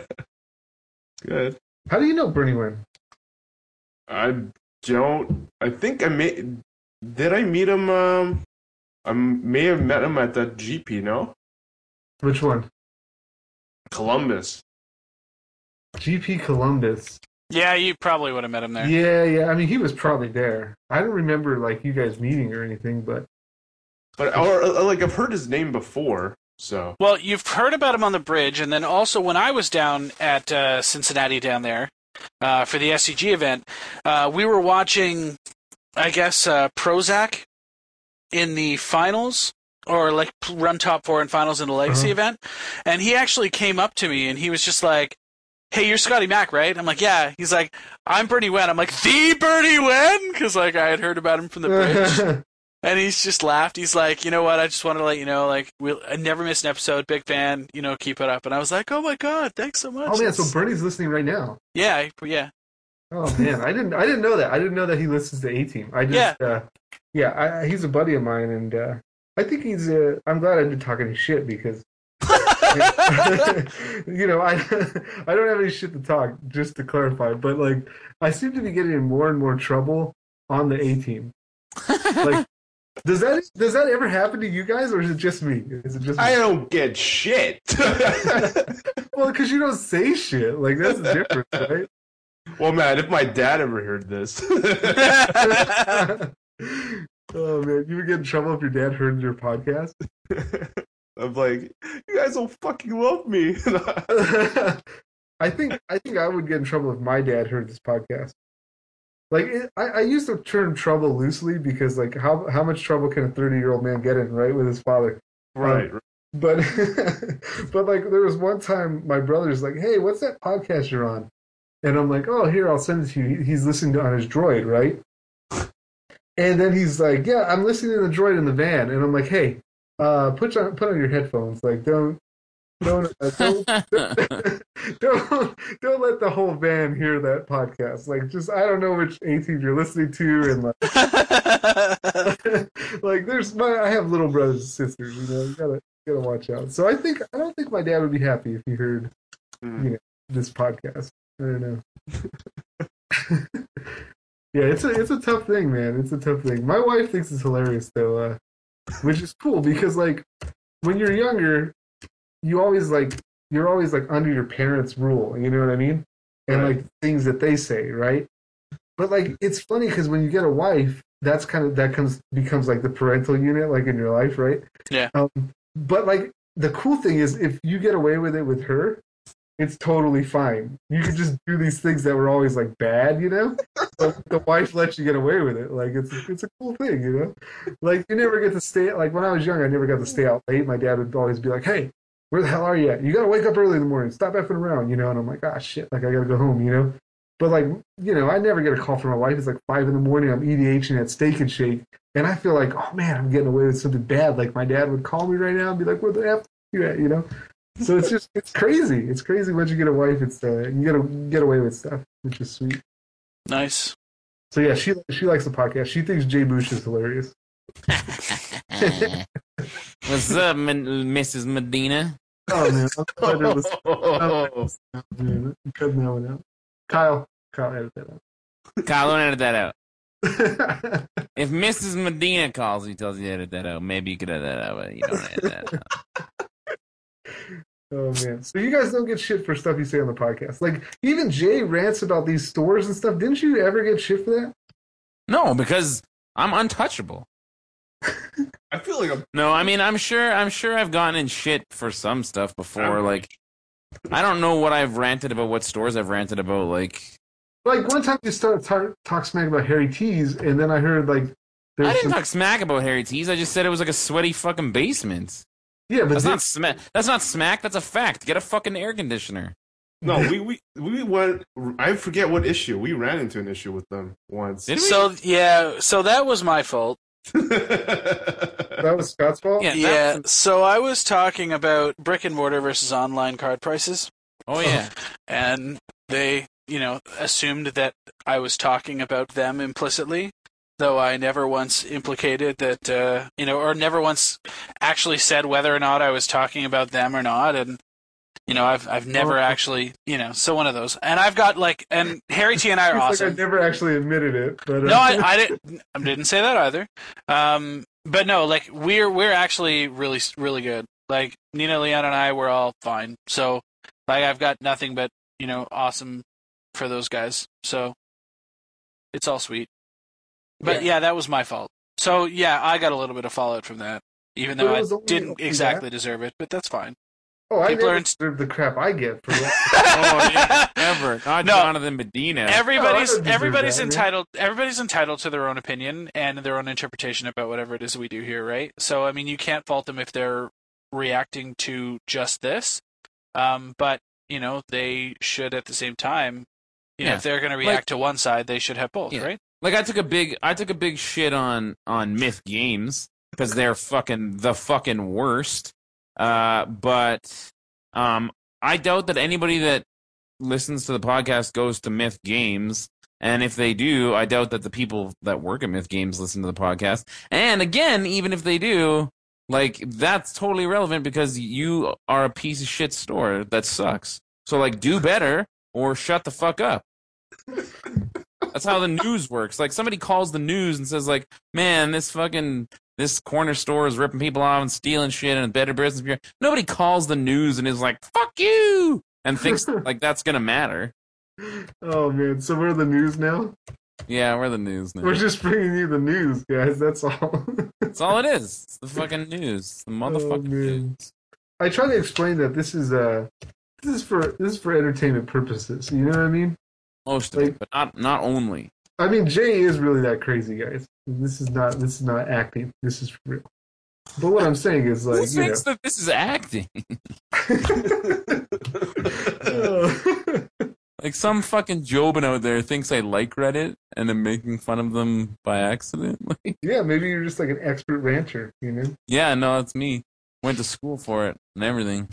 Good. How do you know Bernie Wen? I don't. I think I may. Did I meet him? Um, I may have met him at that G P. No, Which one? Columbus. G P Columbus. Yeah, you probably would have met him there. Yeah, yeah. I mean, he was probably there. I don't remember like you guys meeting or anything, but But or, or like I've heard his name before. So Well, you've heard about him on the bridge, and then also when I was down at uh, Cincinnati down there uh, for the S C G event, uh, we were watching, I guess, uh, Prozac in the finals, or like run top four in finals in the Legacy Uh-huh. event, and he actually came up to me and he was just like, "Hey, you're Scotty Mac, right?" I'm like, "Yeah." He's like, "I'm Bernie Wen." I'm like, "The Bernie Wen?" Because like I had heard about him from the bridge. And he's just laughed. He's like, "You know what? I just wanted to let you know, like, we'll, I never miss an episode. Big fan. You know, keep it up." And I was like, "Oh my god, thanks so much." oh man, so That's- Bernie's listening right now. yeah, I- yeah. Oh man, I didn't I didn't know that. I didn't know that he listens to A Team. I just yeah, uh, yeah I, he's a buddy of mine, and uh, I think he's. Uh, I'm glad I didn't talk any shit because you know I I don't have any shit to talk. Just to clarify, but like I seem to be getting in more and more trouble on the A Team. Like, does that does that ever happen to you guys, or is it just me? Is it just me? I don't get shit. Well, because you don't say shit. Like that's the difference, right? Well, man, if my dad ever heard this, Oh man, you would get in trouble if your dad heard your podcast. I'm like, you guys don't fucking love me. I think I think I would get in trouble if my dad heard this podcast. Like it, I, I use the term trouble loosely because like how how much trouble can a thirty year old man get in, right, with his father? Right. Um, but but like there was one time my brother's like, "Hey, what's that podcast you're on?" And I'm like, "Oh, here, I'll send it to you." He's listening to on his Droid, right? And then he's like, "Yeah, I'm listening to the Droid in the van." And I'm like, "Hey, uh, put on put on your headphones. Like, don't don't uh, don't, don't don't let the whole van hear that podcast. Like, just I don't know which A Team you're listening to, and like, like there's my I have little brothers and sisters. You know, you gotta you gotta watch out. So I think I don't think my dad would be happy if he heard Mm. you know this podcast. I don't know. Yeah, it's a it's a tough thing, man. It's a tough thing. My wife thinks it's hilarious though, uh, which is cool because like when you're younger, you always like you're always like under your parents' rule. You know what I mean? And Right. like things that they say, right? But like it's funny because when you get a wife, that's kind of that comes becomes like the parental unit, like in your life, right? Yeah. Um, but like the cool thing is, if you get away with it with her, it's totally fine. You can just do these things that were always like bad, you know. But the wife lets you get away with it. Like it's it's a cool thing, you know. Like you never get to stay. Like when I was young, I never got to stay out late. My dad would always be like, "Hey, where the hell are you at? You got to wake up early in the morning. Stop effing around," you know. And I'm like, "Ah, shit! Like I got to go home," you know. But like you know, I never get a call from my wife. It's like five in the morning. I'm EDHing at Steak and Shake, and I feel like, oh man, I'm getting away with something bad. Like my dad would call me right now and be like, "Where the f you at?" You know. So it's just it's crazy. It's crazy once you get a wife. It's uh, you get to get away with stuff, which is sweet. Nice. So yeah, she she likes the podcast. She thinks Jay Bush is hilarious. What's up, M- Missus Medina? Oh man, I'm glad there was- oh, man, I'm cutting that one out. Kyle, Kyle, edit that Kyle, don't edit that out. out. If Missus Medina calls you, tells you to edit that out, maybe you could edit that out, but you don't edit that out. Oh man, so you guys don't get shit for stuff you say on the podcast. Like even Jay rants about these stores and stuff. Didn't you ever get shit for that? No, because I'm untouchable. I feel like I'm. No, I mean, I'm sure, I'm sure I've gotten in shit for some stuff before. Like, I don't know what I've ranted about, what stores I've ranted about. Like, Like one time you started talk, talk smack about Harry T's, and then I heard like there's I didn't some, talk smack about Harry T's. I just said it was like a sweaty fucking basement. yeah, but That's then- not smack. That's not smack. That's a fact. Get a fucking air conditioner. No, we, we we went. I forget what issue we ran into an issue with them once. Did we? So yeah, so that was my fault. that was Scott's fault. Yeah. Yeah, that- so I was talking about brick and mortar versus online card prices, Oh yeah. and they, you know, assumed that I was talking about them implicitly, though I never once implicated that, uh, you know, or never once actually said whether or not I was talking about them or not, and you know, I've I've never Oh. actually, you know, so one of those, and I've got like, and Harry T and I are It's awesome. like I never actually admitted it, but uh, No, I, I didn't. I didn't say that either. Um, but no, like we're we're actually really really good. Like Nina, Leon, and I, we're all fine. So, like, I've got nothing but you know awesome for those guys. So, it's all sweet. But yeah, that was my fault. So yeah, I got a little bit of fallout from that, even But though it I was only- didn't only exactly that? deserve it. But that's fine. oh, I people never are in- deserve the crap I get for that. Oh yeah. Never. Not No. Jonathan Medina. Everybody's No, I don't deserve everybody's that, man. entitled everybody's entitled to their own opinion and their own interpretation about whatever it is we do here, right? So I mean you can't fault them if they're reacting to just this. Um, but you know, they should at the same time, you know, Yeah. if they're gonna react Like- to one side, they should have both, Yeah. right? Like I took a big, I took a big shit on on Myth Games because they're fucking the fucking worst. Uh, but um, I doubt that anybody that listens to the podcast goes to Myth Games, and if they do, I doubt that the people that work at Myth Games listen to the podcast. And again, even if they do, like that's totally irrelevant because you are a piece of shit store that sucks. So like, do better or shut the fuck up. That's how the news works. Like somebody calls the news and says, like, man, this fucking this corner store is ripping people off and stealing shit and better business. Bureau." Nobody calls the news and is like, fuck you, and thinks like that's gonna matter. Oh man, so we're the news now. Yeah, we're the news now. We're just bringing you the news, guys. That's all. That's all it is. It's the fucking news. The motherfucking Oh, man. news. I try to explain that this is uh this is for this is for entertainment purposes. You know what I mean? Most of it, but not not only. I mean, Jay is really that crazy, guys. This is not this is not acting. This is for real. But what I'm saying is Who like, you know. thinks that this is acting? Oh. Like some fucking Jobin out there thinks I like Reddit and I'm making fun of them by accident. Like, Yeah, maybe you're just like an expert ranter, you know? yeah, no, it's me. Went to school for it and everything.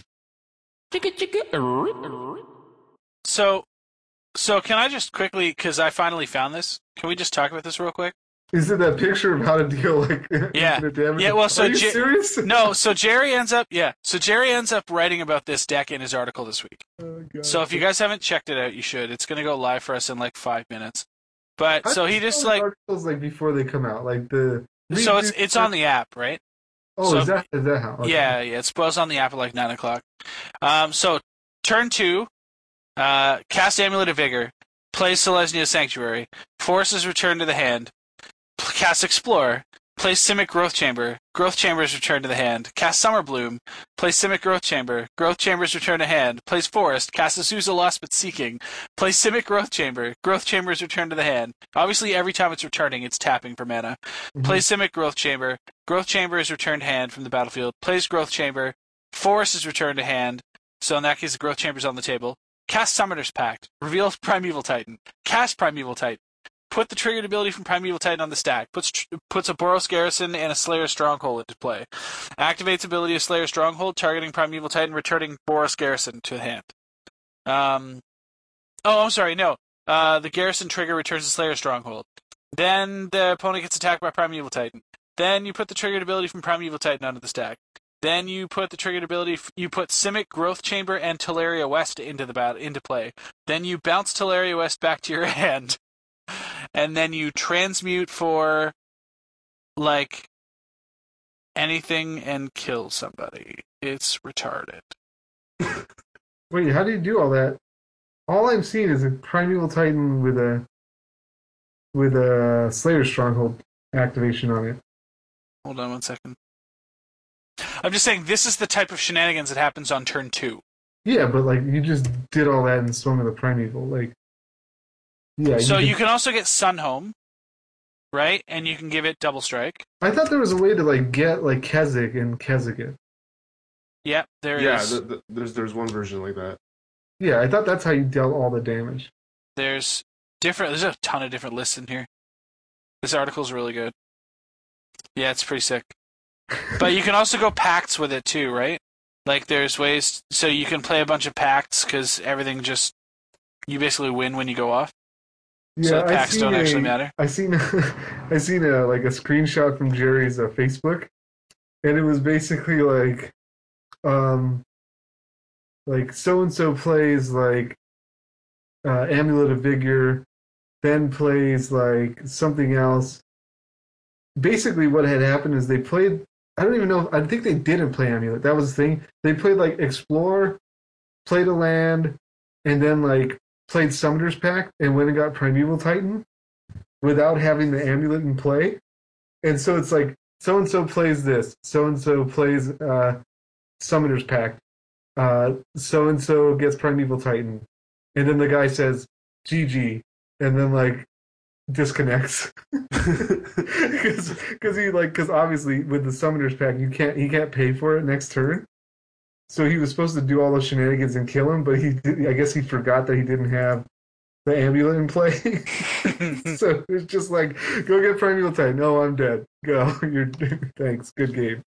So so can I just quickly, because I finally found this, can we just talk about this real quick? Is it that picture of how to deal like Yeah. infinite damage? Yeah, well, so Are you J- serious? No, so Jerry ends up yeah. So Jerry ends up writing about this deck in his article this week. Oh, God. So if you guys haven't checked it out, you should. It's gonna go live for us in like five minutes. But I so he saw just the like articles like before they come out, like the so it's it's on the app, right? Oh, So- is that is that how? Okay. Yeah, yeah. It spoils on the app at like nine o'clock. Um, so turn two, uh, cast Amulet of Vigor, plays Selesnya Sanctuary, forces return to the hand, p- cast Explorer, plays Simic Growth Chamber, Growth Chambers return to the hand, cast Summer Bloom, plays Simic Growth Chamber, Growth Chambers return to hand, plays Forest, cast Azusa Lost but Seeking, plays Simic Growth Chamber, Growth Chambers return to the hand. Obviously, every time it's returning, it's tapping for mana. Mhm. Plays Simic Growth Chamber, Growth Chamber is returned to hand from the battlefield, plays Growth Chamber, Forest is returned to hand, so in that case, the Growth Chamber's on the table. Cast Summoner's Pact, reveal Primeval Titan, cast Primeval Titan, put the triggered ability from Primeval Titan on the stack, puts tr- puts a Boros Garrison and a Slayer Stronghold into play. Activates ability of Slayer Stronghold, targeting Primeval Titan, returning Boros Garrison to hand. Um, oh, I'm sorry, no. Uh, the Garrison trigger returns the Slayer Stronghold. Then the opponent gets attacked by Primeval Titan. Then you put the triggered ability from Primeval Titan onto the stack. Then you put the triggered ability. F- you put Simic Growth Chamber and Teleria West into the bat- into play. Then you bounce Teleria West back to your hand, and then you transmute for like anything and kill somebody. It's retarded. Wait, how do you do all that? All I'm seeing is a Primeval Titan with a with a Slayer Stronghold activation on it. Hold on one second. I'm just saying this is the type of shenanigans that happens on turn two. Yeah, but like you just did all that in Storm of the Primeval, like. Yeah. So you you can, can also get Sunhome, right? And you can give it Double Strike. I thought there was a way to like get like Keswick and Keswick. Yep, there is. Yeah, the, the, there's there's one version like that. Yeah, I thought that's how you dealt all the damage. There's different. There's a ton of different lists in here. This article's really good. Yeah, it's pretty sick. But you can also go pacts with it too, right? Like there's ways so you can play a bunch of pacts because everything just you basically win when you go off. Yeah, So the I packs seen don't a- actually matter. I seen I seen a like a screenshot from Jerry's uh, Facebook, and it was basically like, um, like so and so plays like uh, Amulet of Vigor, then plays like something else. Basically, what had happened is they played. I don't even know. If, I think they didn't play Amulet. That was the thing. They played like Explore, played a land, and then like played Summoner's Pact and went and got Primeval Titan without having the Amulet in play. And so it's like so and so plays this, so and so plays uh, Summoner's Pact, uh, so and so gets Primeval Titan, and then the guy says G G, and then like disconnects because he like because obviously with the Summoner's Pact you can't he can't pay for it next turn. So he was supposed to do all those shenanigans and kill him, but he did, I guess he forgot that he didn't have the Amulet in play. So it's just like, go get Primeval Titan. No, I'm dead. Go. You're thanks. Good game.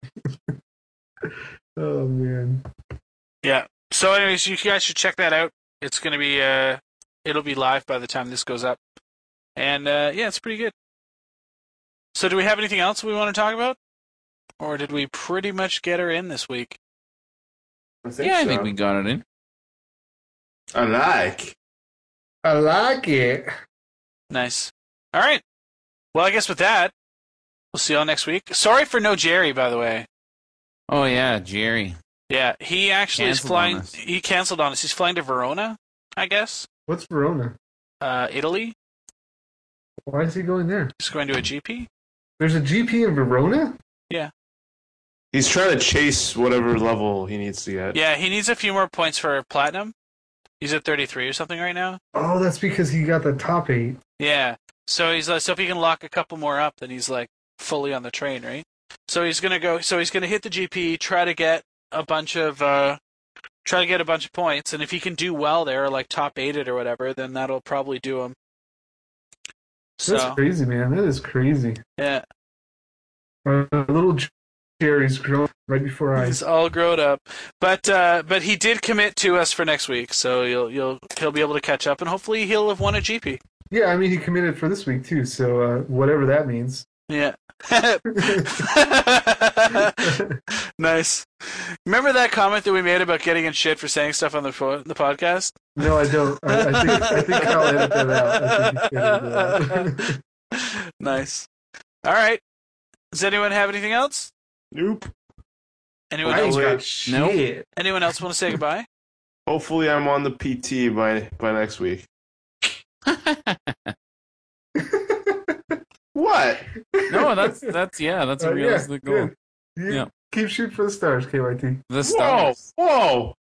Oh man. Yeah. So anyways, you guys should check that out. It's gonna be uh it'll be live by the time this goes up. And uh yeah, it's pretty good. So do we have anything else we want to talk about? Or did we pretty much get her in this week? I think Yeah, I so. think we got it in. I like. I like it. Nice. All right. Well, I guess with that, we'll see y'all next week. Sorry for no Jerry, by the way. Oh yeah, Jerry. Yeah, he actually Canceled is flying. on us. He canceled on us. He's flying to Verona, I guess. What's Verona? Uh, Italy. Why is he going there? He's going to a G P. There's a G P in Verona? He's trying to chase whatever level he needs to get. Yeah, he needs a few more points for platinum. He's at thirty-three or something right now. Oh, that's because he got the top eight. Yeah. So he's like, so if he can lock a couple more up, then he's like fully on the train, right? So he's gonna go. So he's gonna hit the G P, try to get a bunch of, uh, try to get a bunch of points, and if he can do well there, like top eight it or whatever, then that'll probably do him. That's So crazy, man. That is crazy. yeah, Uh, little Jerry's grown right before I. he's all grown up, but uh, but he did commit to us for next week, so you'll you'll he'll be able to catch up, and hopefully he'll have won a G P. Yeah, I mean he committed for this week too. So uh, whatever that means. Yeah. Nice. Remember that comment that we made about getting in shit for saying stuff on the fo- the podcast? No, I don't. I, I think I think I'll edit that out. I think you can edit that out. Nice. All right. Does anyone have anything else? Nope. Anyone I ain't else? Hopefully- got shit. Anyone else want to say goodbye? Hopefully, I'm on the P T by by next week. What? No, that's that's yeah, that's a Uh, yeah, realistic goal. good. You Yeah. Keep shooting for the stars, K Y T. The Whoa! stars. Whoa!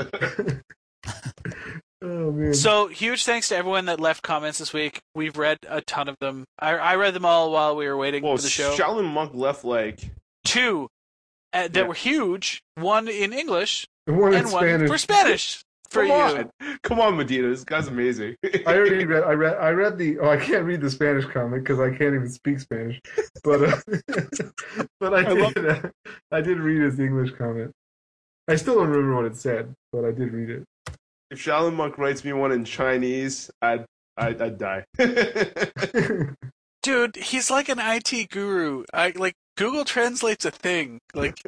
Oh man. So, huge thanks to everyone that left comments this week. We've read a ton of them. I, I read them all while we were waiting Well, for the show. Shaolin Monk left like Two uh, that Yeah. were huge. One in English one in and one Spanish. for Spanish. For Come you. on, come on, Medina. This guy's amazing. I already read. I read. I read the. Oh, I can't read the Spanish comic because I can't even speak Spanish. But uh, but I I love did. Uh, I did read his English comment. I still don't remember what it said, but I did read it. If Shaolin Monk writes me one in Chinese, I'd I'd, I'd die. Dude, he's like an I T guru. I like Google translates a thing. Like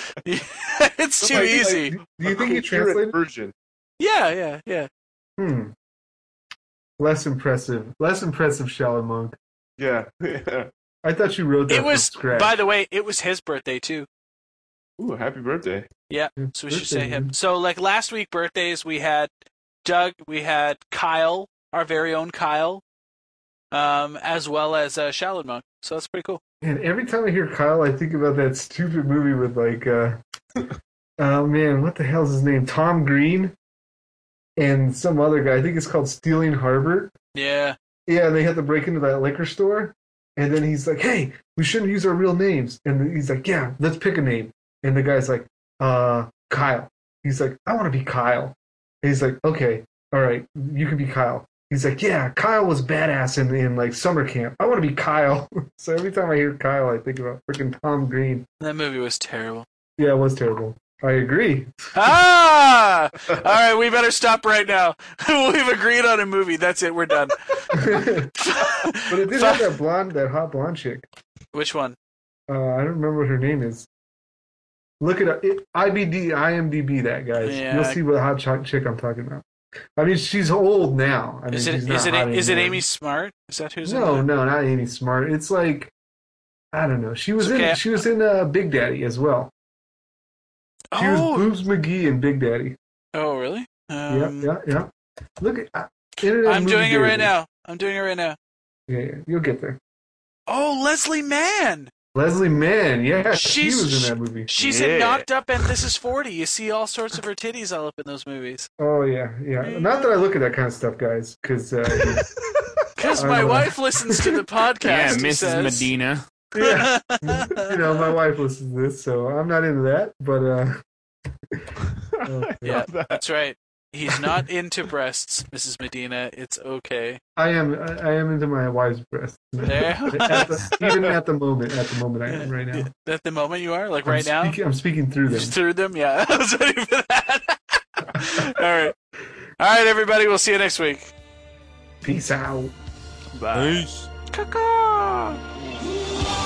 it's too Like- easy. Do you think A he coherent translated? version? Yeah, yeah, yeah. Hmm. Less impressive. Less impressive, Shaolin Monk. Yeah. yeah. I thought you wrote that It was from scratch. by the way, it was his birthday too. Ooh, happy birthday. Yeah. Yeah, So we should birthday, say him. man. So like last week birthdays we had Doug, we had Kyle, our very own Kyle, um, as well as uh, Shaolin Monk. So that's pretty cool. And every time I hear Kyle, I think about that stupid movie with like, uh, oh man, what the hell's his name? Tom Green and some other guy. I think it's called Stealing Harvard. Yeah. Yeah, and they had to break into that liquor store, and then he's like, "Hey, we shouldn't use our real names." And he's like, "Yeah, let's pick a name." And the guy's like, "Uh, Kyle." He's like, "I want to be Kyle." And he's like, "Okay, all right, you can be Kyle." He's like, "Yeah, Kyle was badass in, in like summer camp. I want to be Kyle." So every time I hear Kyle, I think about freaking Tom Green. That movie was terrible. Yeah, it was terrible. I agree. Ah! All right, we better stop right now. We've agreed on a movie. That's it. We're done. But it did have that blonde, that hot blonde chick. Which one? Uh, I don't remember what her name is. Look it up. It, I B D, I M D B that, guys. Yeah. You'll see what hot ch- chick I'm talking about. I mean, she's old now. I mean, Is it she's not is it hot is it anymore. Amy Smart? Is that who's in No, that? no, not Amy Smart. It's like, I don't know. She was It's okay. in. She was in uh, Big Daddy as well. She was Oh, Boobs McGee in Big Daddy. oh, really? Um, yeah, yeah, yeah. Look at uh, Internet I'm Movie doing it right Database. now. I'm doing it right now. Yeah, yeah, you'll get there. Oh, Leslie Mann. Leslie Mann, yeah, she She's- was in that movie. She's Yeah. in Knocked Up and This Is forty. You see all sorts of her titties all up in those movies. Oh yeah, yeah. Not that I look at that kind of stuff, guys, because uh, Because I my know. wife listens to the podcast. Yeah, he Missus says. Medina. yeah, you know, my wife listens to this, so I'm not into that. But uh, oh, Yeah, that's right. He's not into breasts, Missus Medina. It's okay. I am. I, I am into my wife's breast. There. At the, even at the moment, at the moment, I am right now. At the moment you are? Like I'm right now? speaking, I'm speaking through them. Just through them? Yeah. I was waiting for that. All right. All right, everybody. We'll see you next week. Peace out. Bye. Peace. Caw-caw.